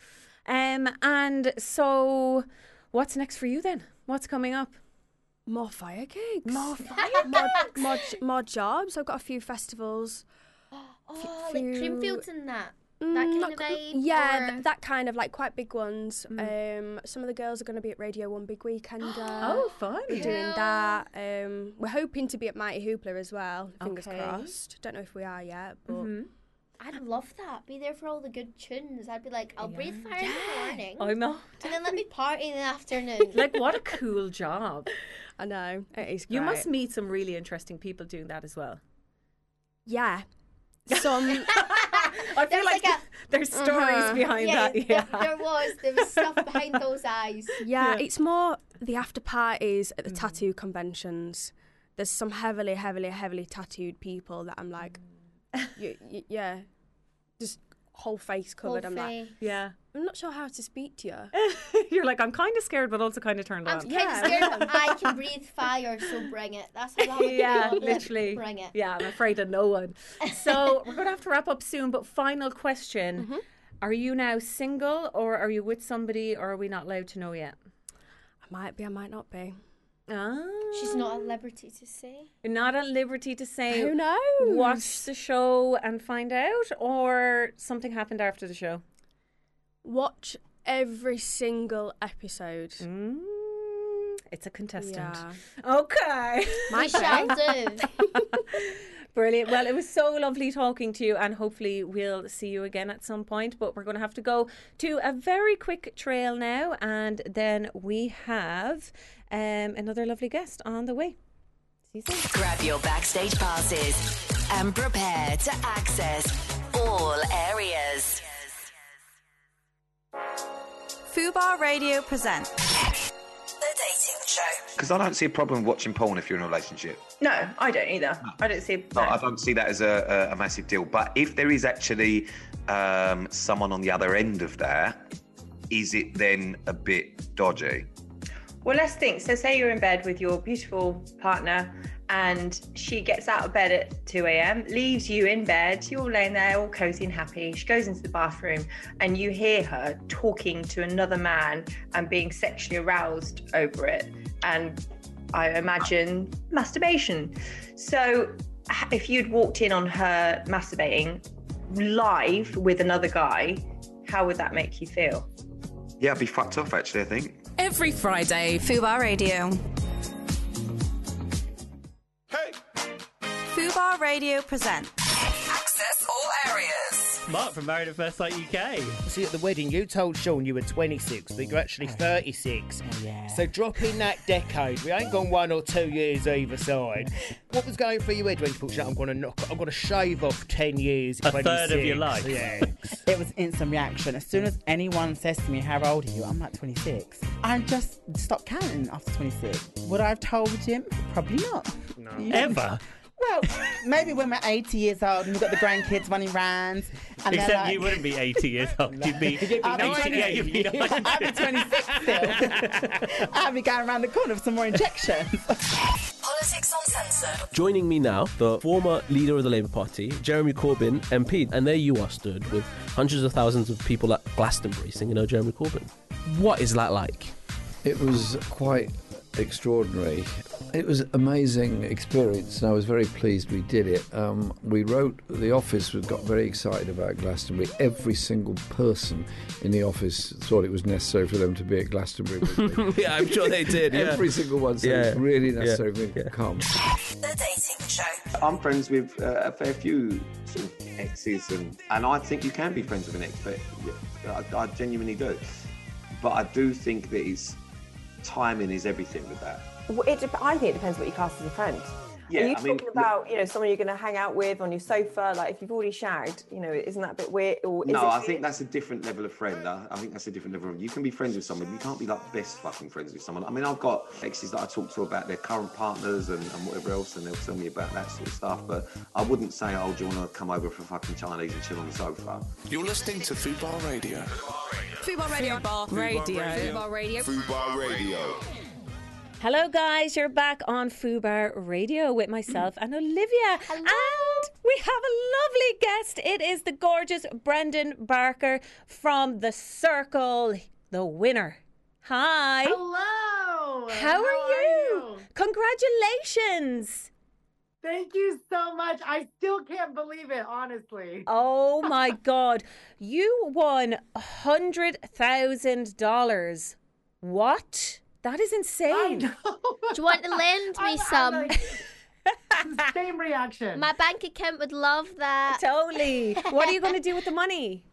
And so, what's next for you then? What's coming up? More fire gigs. More fire gigs. More jobs. I've got a few festivals. Oh, like Creamfields and that. That kind of vibe? Yeah, or... that kind of, like, quite big ones. Some of the girls are going to be at Radio 1 Big Weekender. Oh, fun. We're doing that. We're hoping to be at Mighty Hoopla as well. Fingers crossed. Don't know if we are yet, but... I'd love that. Be there for all the good tunes. I'd be like, I'll breathe fire in the morning. I know. And then let me party in the afternoon. Like, what a cool job. I know. It is great. You must meet some really interesting people doing that as well. Yeah. Some... I feel like there's stories behind that. Yeah, there was stuff behind those eyes. Yeah, it's more the after parties at the tattoo conventions. There's some heavily tattooed people that I'm like, yeah, just whole face covered. I'm like, yeah, I'm not sure how to speak to you. You're like, I'm kind of scared, but also kind of turned on. I'm kind of scared, but I can breathe fire, so bring it. That's how I literally. Bring it. Yeah, I'm afraid of no one. So we're going to have to wrap up soon, but final question. Are you now single, or are you with somebody, or are we not allowed to know yet? I might be, I might not be. She's not at liberty to say. Not at liberty to say. Who knows? Watch the show and find out, or something happened after the show? Watch every single episode. It's a contestant. Yeah. Okay. We shall do. Brilliant. Well, it was so lovely talking to you, and hopefully we'll see you again at some point. But we're going to have to go to a very quick trail now, and then we have another lovely guest on the way. See you soon. Grab your backstage passes and prepare to access all areas. Fubar Radio presents The Dating Show. Because I don't see a problem watching porn if you're in a relationship. No, I don't either. I don't see. No, I don't see that as a massive deal. But if there is actually someone on the other end of that, is it then a bit dodgy? Well, let's think. So say you're in bed with your beautiful partner and she gets out of bed at 2 a.m, leaves you in bed, you're all laying there all cozy and happy. She goes into the bathroom and you hear her talking to another man and being sexually aroused over it. And I imagine masturbation. So if you'd walked in on her masturbating live with another guy, how would that make you feel? Yeah, I'd be fucked off, actually, I think. every Friday. Fubar Radio. Hey! Fubar Radio presents Access all areas. Mark from Married at First Sight UK. See, at the wedding, you told Sean you were 26, but you're actually 36. Oh, yeah. So drop in that decade. We ain't gone 1 or 2 years either side. What was going through your head when you thought, I'm going to shave off 10 years. A third of your life. Yeah. It was instant reaction. As soon as anyone says to me, how old are you? I'm like 26. I just stopped counting after 26. Would I have told him? Probably not. No. Ever? Well, maybe when we're 80 years old and we've got the grandkids running rounds. And except like, you wouldn't be 80 years old. You'd be 80. Yeah, you'd be 90. I'd be 26 still. I'd be going around the corner for some more injections. Politics Uncensored. Joining me now, the former leader of the Labour Party, Jeremy Corbyn, MP. And there you are stood with hundreds of thousands of people at Glastonbury singing "Oh Jeremy Corbyn." What is that like? It was quite extraordinary. It was an amazing experience, and I was very pleased we did it. The office got very excited about Glastonbury. Every single person in the office thought it was necessary for them to be at Glastonbury with me. Yeah, I'm sure they did. Every single one said it's really necessary for me to come. The Dating Show. I'm friends with a fair few sort of exes, and I think you can be friends with an ex, but I genuinely do. But I do think that timing is everything with that. Well, I think it depends what you class as a friend. Yeah, Are you talking about, someone you're going to hang out with on your sofa? Like, if you've already shagged, isn't that a bit weird? Or No, I think that's a different level of friend. I think that's a different level of... You can be friends with someone, you can't be like best fucking friends with someone. I mean, I've got exes that I talk to about their current partners and whatever else, and they'll tell me about that sort of stuff, but I wouldn't say, oh, do you want to come over for fucking Chinese and chill on the sofa? You're listening to Fubar Radio. Fubar Radio. Fubar Radio. Fubar Radio. Fubar Radio. Hello guys, you're back on Fubar Radio with myself and Olivia. Hello. And We have a lovely guest. It is the gorgeous Brendan Barker from The Circle, the winner. Hi. Hello. How are you? Congratulations. Thank you so much. I still can't believe it, honestly. Oh my God. You won $100,000. What? That is insane. Do you want to lend me some? Same reaction. My bank account would love that. Totally. What are you going to do with the money?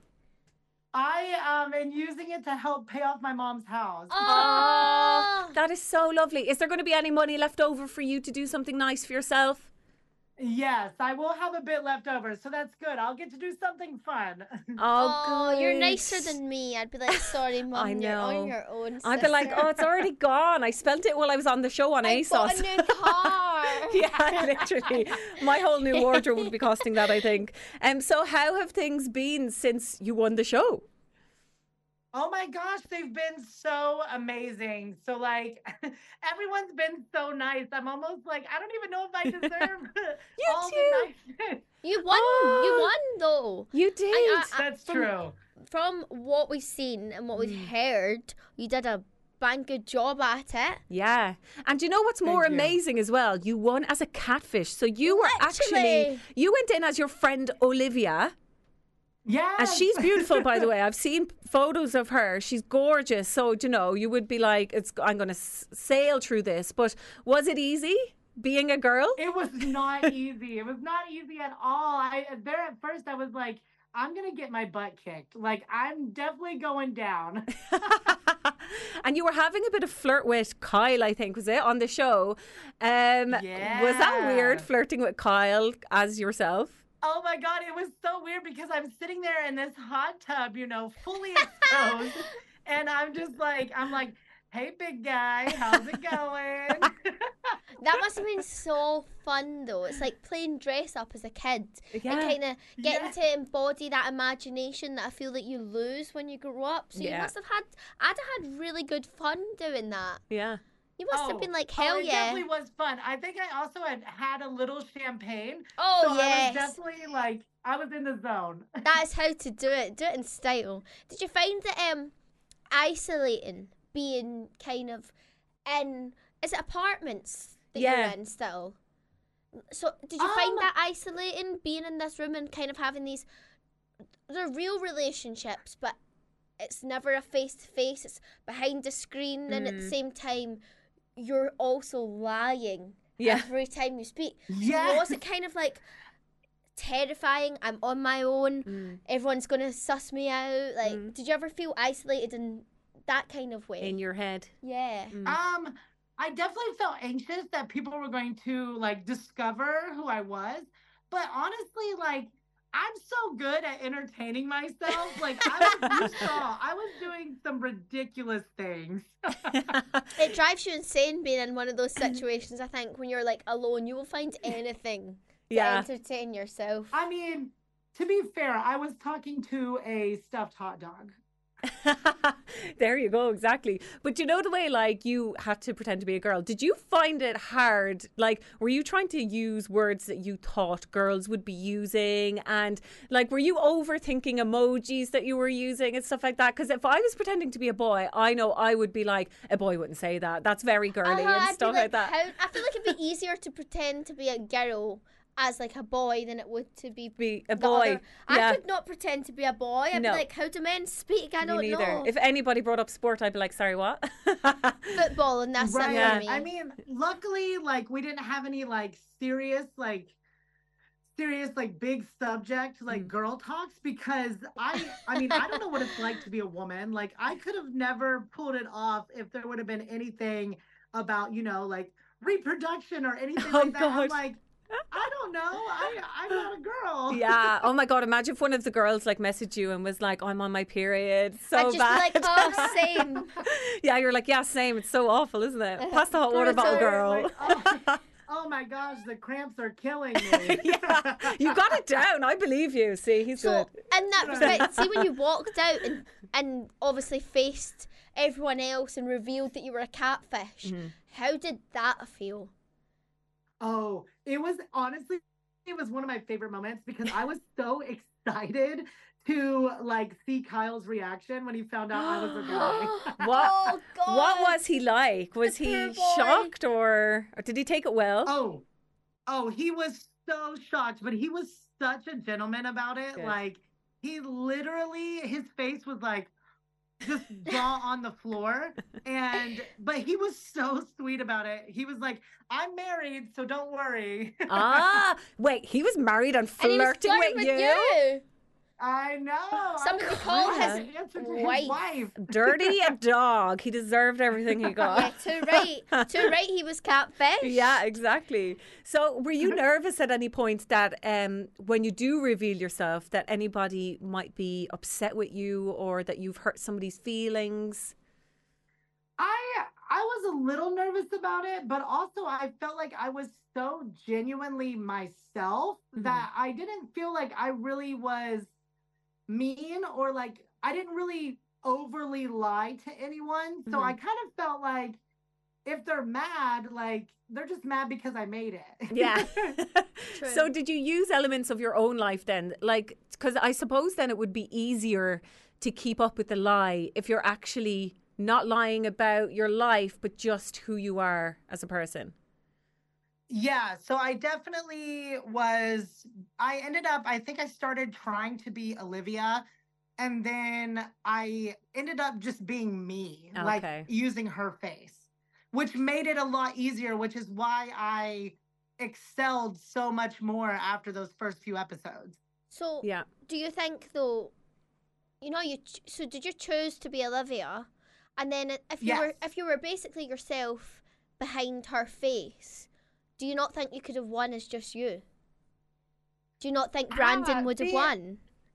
I am using it to help pay off my mom's house. Oh, that is so lovely. Is there going to be any money left over for you to do something nice for yourself? Yes, I will have a bit left over, so that's good. I'll get to do something fun. Oh, you're nicer than me. I'd be like, sorry, Mum, I know. you're on your own. Sister. I'd be like, oh, it's already gone. I spent it while I was on the show on ASOS. I bought a new car. Yeah, literally. My whole new wardrobe would be costing that, I think. So how have things been since you won the show? Oh my gosh, they've been so amazing. So like everyone's been so nice. I'm almost like I don't even know if I deserve all the niceness. You won. You won though. You did. That's true. From what we've seen and what we've heard, you did a bang good job at it. Yeah. And you know what's more amazing as well? You won as a catfish. So you were actually, you went in as your friend Olivia. Yeah. And she's beautiful, by the way. I've seen photos of her. She's gorgeous. So, you know, you would be like, I'm going to sail through this. But was it easy being a girl? It was not easy. It was not easy at all. There at first I was like, I'm going to get my butt kicked. Like, I'm definitely going down. And you were having a bit of flirt with Kyle, I think, was it, on the show? Yeah. Was that weird, flirting with Kyle as yourself? Oh my God, it was so weird because I'm sitting there in this hot tub, you know, fully exposed. And I'm like, hey, big guy, how's it going? That must have been so fun, though. It's like playing dress up as a kid. Yeah. And kind of getting to embody that imagination that I feel that you lose when you grow up. So you must have I'd have had really good fun doing that. Yeah. You must have been like, hell it yeah. It definitely was fun. I think I also had a little champagne. Oh, so yes. I was definitely like, I was in the zone. That is how to do it. Do it in style. Did you find that isolating, being kind of in, is it apartments that you're in still? So did you find that isolating, being in this room and kind of having these, they're real relationships, but it's never a face-to-face, it's behind the screen, and at the same time, you're also lying every time you speak. Yeah. So was it kind of like terrifying? I'm on my own. Everyone's going to suss me out. Like, did you ever feel isolated in that kind of way? In your head? Yeah. I definitely felt anxious that people were going to like discover who I was. But honestly, like, I'm so good at entertaining myself. Like, I was doing some ridiculous things. It drives you insane being in one of those situations, I think, when you're, like, alone. You will find anything to entertain yourself. I mean, to be fair, I was talking to a stuffed hot dog. There you go, exactly. But you know the way, like, you had to pretend to be a girl. Did you find it hard? Like, were you trying to use words that you thought girls would be using? And, like, were you overthinking emojis that you were using and stuff like that? Because if I was pretending to be a boy, I know I would be like, a boy wouldn't say that. That's very girly and stuff like that. I feel like it'd be easier to pretend to be a girl as like a boy than it would to be a boy. I could not pretend to be a boy. I'd be No. like, how do men speak? I don't know. If anybody brought up sport, I'd be like, sorry, what? Football, and that's right. it for me. I mean, luckily, like, we didn't have any like serious big subject like girl talks, because I mean I don't know what it's like to be a woman. Like, I could have never pulled it off if there would have been anything about, you know, like reproduction or anything like that. God. I'm like, I don't know. I'm not a girl. Yeah. Oh my God. Imagine if one of the girls like messaged you and was like, I'm on my period. So I'd just bad. be like, oh, same. Yeah. You're like, yeah, same. It's so awful, isn't it? Pass the hot water bottle, girl. Like, oh my gosh, the cramps are killing me. Yeah. You got it down. I believe you. See, he's good. In that respect, see when you walked out and obviously faced everyone else and revealed that you were a catfish, how did that feel? Oh, it was honestly was one of my favorite moments because I was so excited to like see Kyle's reaction when he found out I was a guy. What was he like? Was he shocked or did he take it well? Oh, he was so shocked, but he was such a gentleman about it. Good. Like he literally, his face was like just jaw on the floor, but he was so sweet about it. He was like, "I'm married, so don't worry." Wait, he was married and flirting with you? I know. Somebody called his wife. Dirty a dog. He deserved everything he got. Yeah, too right. He was catfish. Yeah, exactly. So were you nervous at any point that when you do reveal yourself that anybody might be upset with you or that you've hurt somebody's feelings? I was a little nervous about it, but also I felt like I was so genuinely myself that I didn't feel like I really was mean or like I didn't really overly lie to anyone. So I kind of felt like if they're mad, like they're just mad because I made it. Yeah. So did you use elements of your own life then? Like, because I suppose then it would be easier to keep up with the lie if you're actually not lying about your life, but just who you are as a person. Yeah, so I definitely I think I started trying to be Olivia, and then I ended up just being me, like using her face, which made it a lot easier, which is why I excelled so much more after those first few episodes. So, do you think though, so did you choose to be Olivia, and then if you were basically yourself behind her face, do you not think you could have won as just you? Do you not think Brandon would have won?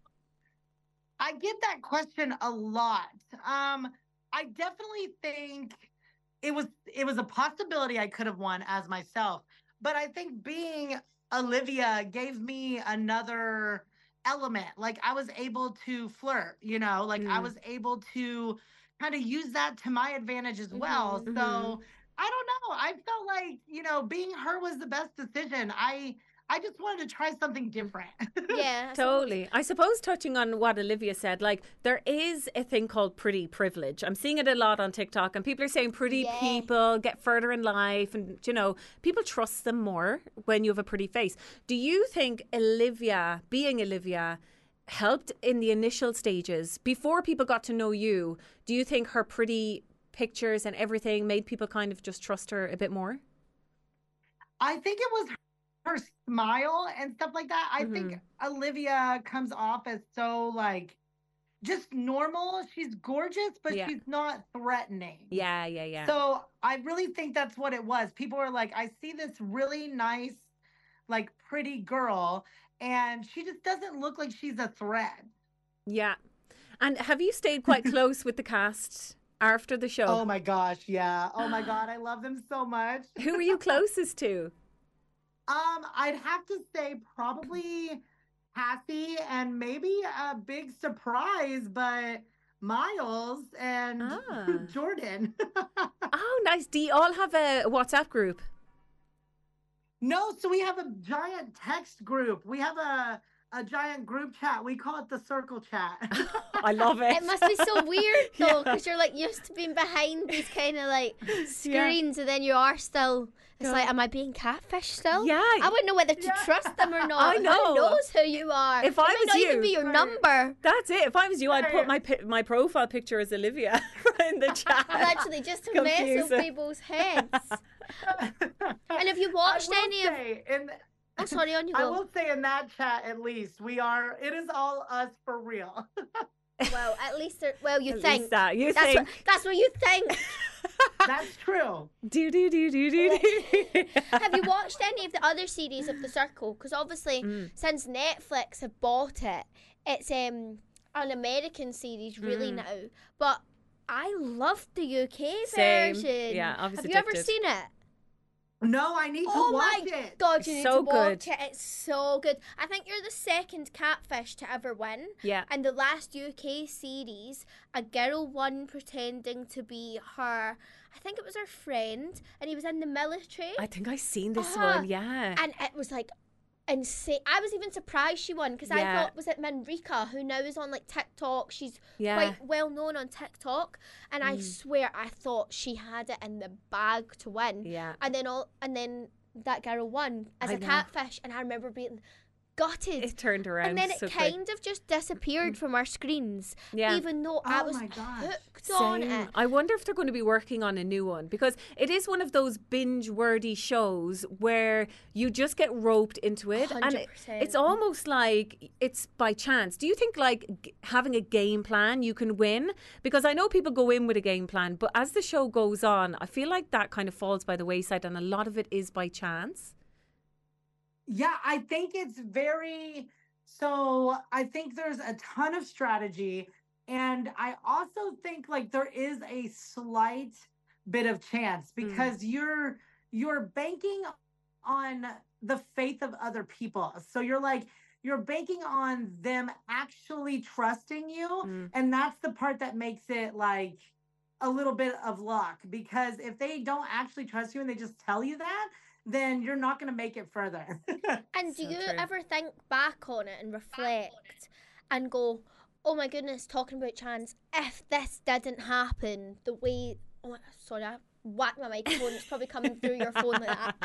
I get that question a lot. I definitely think it was a possibility I could have won as myself, but I think being Olivia gave me another element. Like I was able to flirt, I was able to kind of use that to my advantage as well. So I don't know. I felt like, being her was the best decision. I just wanted to try something different. Yeah. Totally. I suppose touching on what Olivia said, like there is a thing called pretty privilege. I'm seeing it a lot on TikTok and people are saying pretty people get further in life and, people trust them more when you have a pretty face. Do you think being Olivia, helped in the initial stages before people got to know you? Do you think her pretty pictures and everything made people kind of just trust her a bit more? I think it was her smile and stuff like that. I think Olivia comes off as so like just normal. She's gorgeous, but she's not threatening. Yeah. So I really think that's what it was. People were like, I see this really nice, like pretty girl, and she just doesn't look like she's a threat. Yeah. And have you stayed quite close with the cast after the show? Oh my gosh, yeah. Oh my God, I love them so much. Who are you closest to? I'd have to say probably Cassie, and maybe a big surprise, but Miles and Jordan. Oh, nice. Do you all have a WhatsApp group? No, so we have a giant text group. We have a giant group chat. We call it the circle chat. I love it. It must be so weird though, because you're like used to being behind these kind of like screens, and then you are still. It's like, am I being catfished still? Yeah. I wouldn't know whether to trust them or not. I know. Who knows who you are? If I was not you, even be your number. That's it. If I was you, I'd put my profile picture as Olivia in the chat. Actually, just to mess with people's heads. And have you watched any of? Oh, sorry, on you go. I will say in that chat, at least it is all us for real. Well, at least you At think. least that. You that's think. That's what you think. That's true. Do. Have you watched any of the other series of The Circle? Because obviously, since Netflix have bought it, it's an American series really now. But I loved the UK version. Yeah, obviously. Have you ever seen it? No, I need to watch it. Oh my God, you need so to watch good. it. It's so good. I think you're the second catfish to ever win. Yeah. And the last UK series, a girl won pretending to be her, I think it was her friend, and he was in the military. I think I've seen this one, yeah. And it was like insane. I was even surprised she won because I Yeah. thought, was it Manrika, who now is on like TikTok? She's Yeah. quite well known on TikTok, and I swear I thought she had it in the bag to win. Yeah. And then that girl won as I a know. catfish, and I remember being gutted. It turned around. And then it so quick. kind of just disappeared from our screens. Yeah. Even though I Oh was my gosh. hooked on Same. it. I wonder if they're going to be working on a new one because it is one of those binge-worthy shows where you just get roped into it, and 100%. it's almost like it's by chance. Do you think like having a game plan you can win? Because I know people go in with a game plan, but as the show goes on, I feel like that kind of falls by the wayside, and a lot of it is by chance. Yeah, I think it's very so I think there's a ton of strategy, and I also think like there is a slight bit of chance because you're banking on the faith of other people. So you're banking on them actually trusting you, and that's the part that makes it like a little bit of luck, because if they don't actually trust you and they just tell you that, then you're not going to make it further. And do you ever think back on it and reflect and go, oh my goodness, talking about chance, if this didn't happen the way, oh my, sorry, I whacked my microphone, it's probably coming through your phone like that.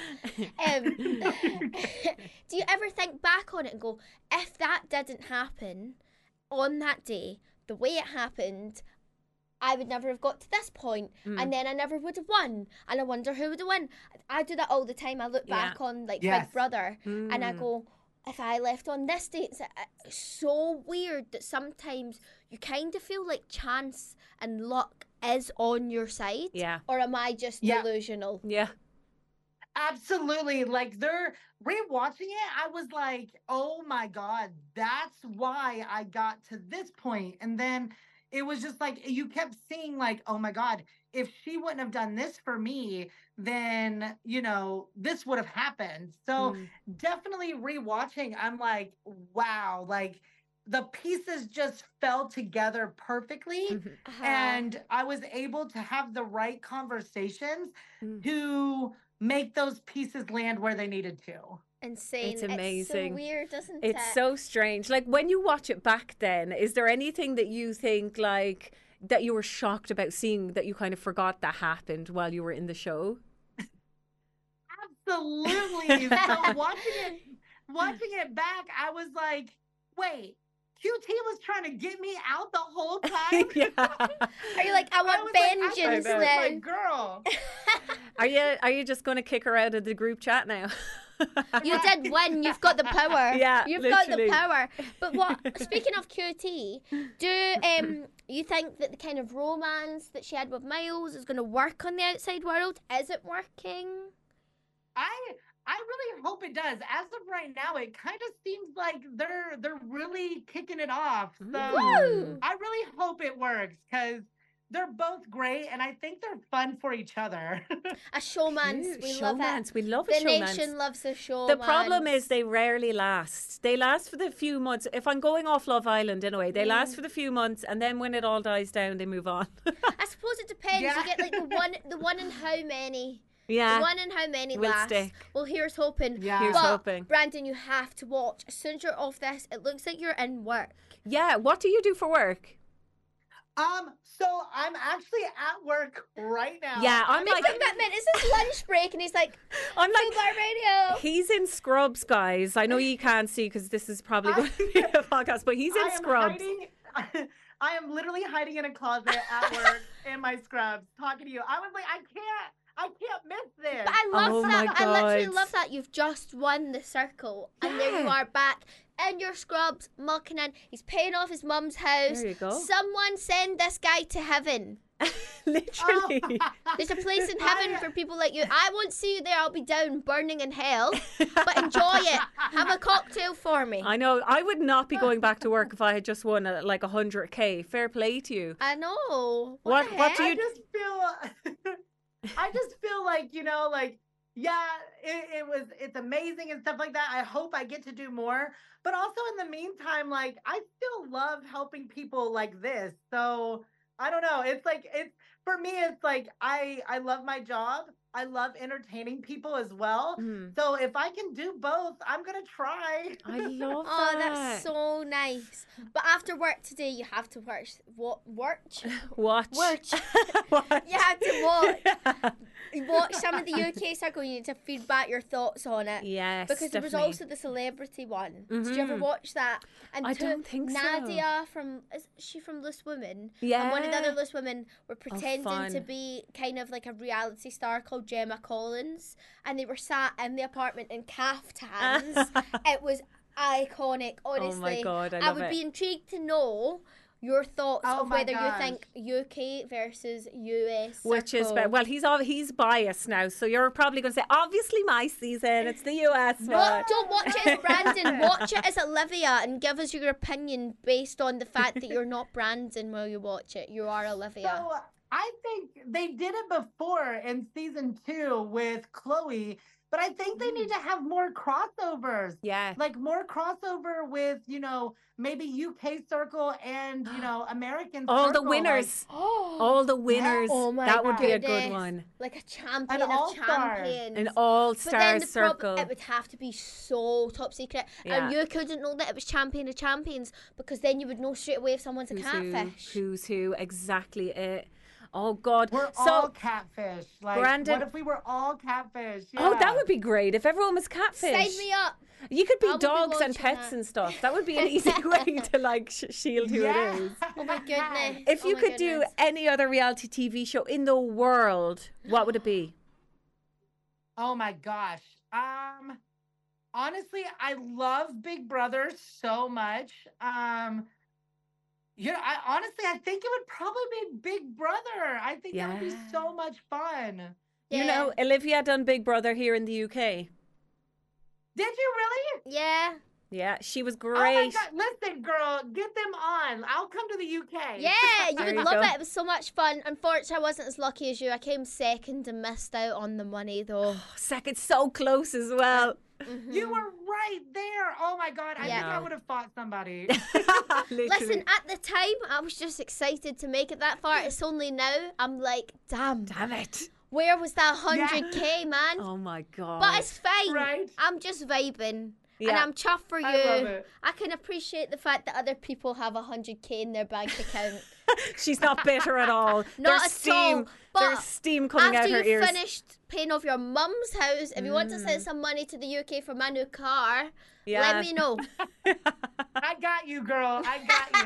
Do you ever think back on it and go, if that didn't happen on that day, the way it happened, I would never have got to this point, and then I never would have won, and I wonder who would have won. I do that all the time. I look back on like Big Brother, and I go, if I left on this date, it's so weird that sometimes you kind of feel like chance and luck is on your side. Yeah. Or am I just delusional? Yeah. Absolutely. Like they're rewatching it, I was like, oh my God, that's why I got to this point. And then it was just like you kept seeing like, oh my God, if she wouldn't have done this for me, then, you know, this would have happened. So definitely rewatching, I'm like, wow, like the pieces just fell together perfectly. And I was able to have the right conversations to make those pieces land where they needed to. Insane. It's amazing. It's so weird, isn't it? It's so strange. Like when you watch it back then, is there anything that you think like that you were shocked about seeing that you kind of forgot that happened while you were in the show? Absolutely. So watching it back, I was like, wait, QT was trying to get me out the whole time? Are you like, I want vengeance now. now? My girl. Are you just going to kick her out of the group chat now? You did win. You've got the power. Yeah, you've literally. got the power. But what? Speaking of QT, do you think that the kind of romance that she had with Miles is going to work on the outside world? Is it working? I really hope it does. As of right now, it kind of seems like they're really kicking it off. So Woo! I really hope it works because they're both great, and I think they're fun for each other. A showmance, we love it. We love a the showmance. nation loves a showmance. The problem is they rarely last. They last for the few months. If I'm going off Love Island anyway, they last for the few months, and then when it all dies down, they move on. I suppose it depends. You get like the one in how many. Yeah. The one in how many Will lasts. stick. Well, here's hoping. Yeah. Here's but, hoping. Brandon, you have to watch. As soon as you're off this, it looks like you're in work. Yeah. What do you do for work? So I'm actually at work right now. Yeah, I'm Make like a commitment. It's his lunch break, and he's like, I'm like, Fubar Radio. He's in Scrubs, guys. I know you can't see because this is probably going to be a podcast, but he's in Scrubs. I am literally hiding in a closet at work in my scrubs talking to you. I was like, I can't miss this. But I love that. I literally love that. You've just won the circle, and there you are back in your scrubs, mucking in. He's paying off his mum's house. There you go. Someone send this guy to heaven. Literally. There's a place in heaven for people like you. I won't see you there. I'll be down burning in hell. But enjoy it. Have a cocktail for me. I know. I would not be going back to work if I had just won like 100K. Fair play to you. I know. What do you? I just feel like, you know, like, yeah, it's amazing and stuff like that. I hope I get to do more. But also in the meantime, like, I still love helping people like this. So I don't know. For me, it's like, I love my job. I love entertaining people as well. Mm. So if I can do both, I'm gonna try. I love Oh, that. that's so nice. But after work today, you have to watch. Watch. You have to watch some of the UK circle. You need to feed back your thoughts on it. Yes, Because there was definitely. also the celebrity one. Did you ever Mhm. watch that? And I don't think so. Nadia is she from Loose Women? And one of the Yeah. other Loose Women were pretending to fun. be kind of like a reality star called Gemma Collins, and they were sat in the apartment in caftans. It was iconic, honestly. God, I I love would it. be intrigued to know your thoughts Oh of my whether gosh. you think UK versus US. Which is circle. well, he's biased now, so you're probably going to say, obviously my season. It's the US one. Don't watch it as Brandon. Watch it as Olivia and give us your opinion based on the fact that you're not Brandon while you watch it. You are Olivia. So I think they did it before in season 2 with Chloe, but I think they need to have more crossovers. Yeah. Like more crossover with, maybe UK circle and, American All the circle. winners. All the winners. Oh my That would be a good goodness. one. Like a champion An of all-star. champions. An But all-star then the circle. it would have to be so top secret. Yeah. And you couldn't know that it was champion of champions because then you would know straight away if someone's a catfish. Who's who? Exactly it. Oh God. We're so all catfish. Like, Brandon- what if we were all catfish? Oh, Yeah. that would be great if everyone was catfish. Sign me up. You could be I will be dogs and watching pets that. and stuff. That would be an easy way to like shield who Yeah. it is. Oh my goodness. If Oh you my could do goodness. any other reality TV show in the world, what would it be? Oh my gosh. Honestly, I love Big Brother so much. I think it would probably be Big Brother. I think that would be so much fun. You know, Olivia done Big Brother here in the UK. Did you really? Yeah. Yeah, she was Oh my great. God. Listen, girl, get them on. I'll come to the UK. Yeah, you There would you love go. it. It was so much fun. Unfortunately, I wasn't as lucky as you. I came second and missed out on the money, though. Second, so close as well. You were right there. Oh my God. I Yeah. think I would have fought somebody. Listen, at the time, I was just excited to make it that far. It's only now I'm like, damn it. Where was that 100k, man? Oh my God. But it's fine. Right. I'm just vibing. And Yeah. I'm chuffed for you. I love it. I can appreciate the fact that other people have 100k in their bank account. She's not bitter at all. Not There's at steam. all. But There's steam coming out after her you've ears. finished paying off your mum's house, if you want to send some money to the UK for my new car, Yeah. let me know. I got you, girl. I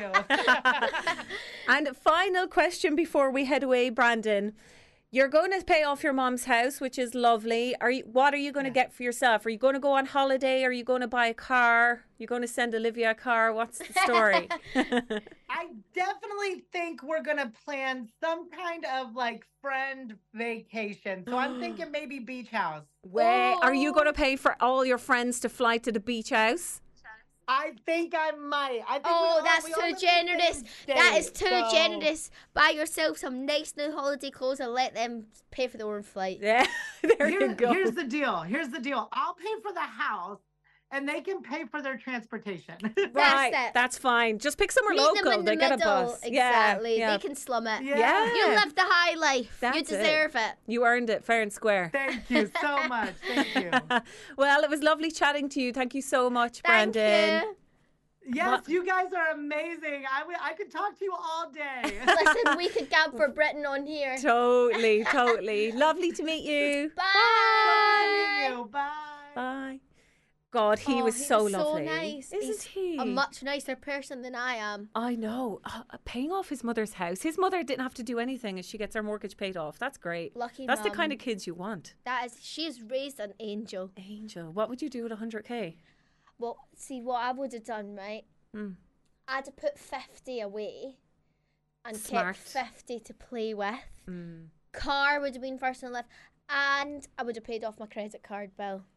got you. And final question before we head away, Brandon. You're going to pay off your mom's house, which is lovely. What are you going to get for yourself? Are you going to go on holiday? Are you going to buy a car? You're going to send Olivia a car? What's the story? I definitely think we're going to plan some kind of like friend vacation. So I'm thinking maybe beach house. Are you going to pay for all your friends to fly to the beach house? I think I might. I think That's we all too live in the generous. same That is state, too so- generous. Buy yourself some nice new holiday clothes and let them pay for their own flight. Yeah, there you go. Here's the deal. I'll pay for the house and they can pay for their transportation. Right, it. that's fine. Just pick somewhere Meet them local. in the They get a middle. bus. Exactly. Yeah, They can slum it. Yeah. You live the high life. That's you deserve it. You earned it, fair and square. Thank you so much. Thank you. Well, it was lovely chatting to you. Thank you so much, Thank Brandon. you. Yes, you guys are amazing. I could talk to you all day. Listen, we could gab for Britain on here. Totally, totally. Lovely to meet you. Bye. You. Bye. Bye. God, he was so lovely. nice. Isn't He's he? a much nicer person than I am. I know. Paying off his mother's house. His mother didn't have to do anything as she gets her mortgage paid off. That's great. Lucky That's the mum. kind of kids you want. She is raised an angel. Angel. What would you do with 100k? Well, see what I would have done, right? Mm. I'd have put 50 away and Smart. kept 50 to play with. Mm. Car would have been first on the list, and I would have paid off my credit card bill.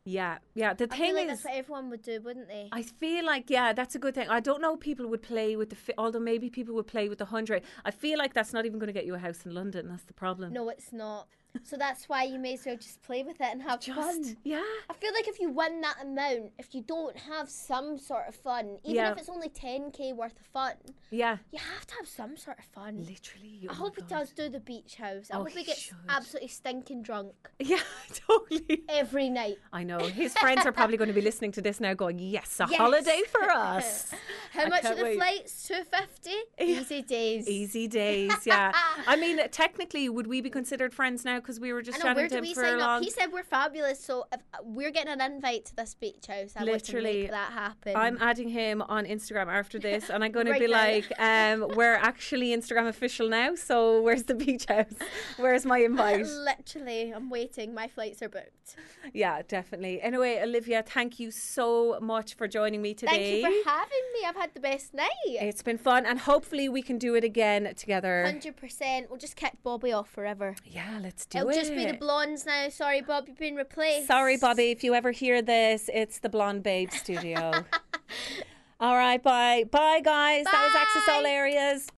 Yeah, yeah. The I thing feel like is, that's what everyone would do, wouldn't they? I feel like, yeah, that's a good thing. I don't know if people would play with although maybe people would play with the 100. I feel like that's not even going to get you a house in London. That's the problem. No, it's not. So that's why you may as well just play with it and have fun. Yeah. I feel like if you win that amount, if you don't have some sort of fun, even if it's only 10k worth of fun, you have to have some sort of fun. Literally. I hope he does do the beach house. I hope he gets absolutely stinking drunk. Yeah, totally. Every night. I know. His friends are probably going to be listening to this now going, yes, a holiday for us. How much are the flights? 250? Easy days. Easy days, yeah. I mean, technically, would we be considered friends now? Because we were just chatting to him for a long... He said we're fabulous, so if we're getting an invite to this beach house. I want to make that happen. I'm adding him on Instagram after this, and I'm going to be like, we're actually Instagram official now, so where's the beach house? Where's my invite? Literally, I'm waiting. My flights are booked. Yeah, definitely. Anyway, Olivia, thank you so much for joining me today. Thank you for having me. I've had the best night. It's been fun, and hopefully we can do it again together. 100%. We'll just kick Bobby off forever. Yeah, let's do It'll it. just be the blondes now. Sorry, Bob, you've been replaced. Sorry, Bobby, if you ever hear this, it's the Blonde Babe Studio. All right, bye. Bye, guys. Bye. That was Access All Areas.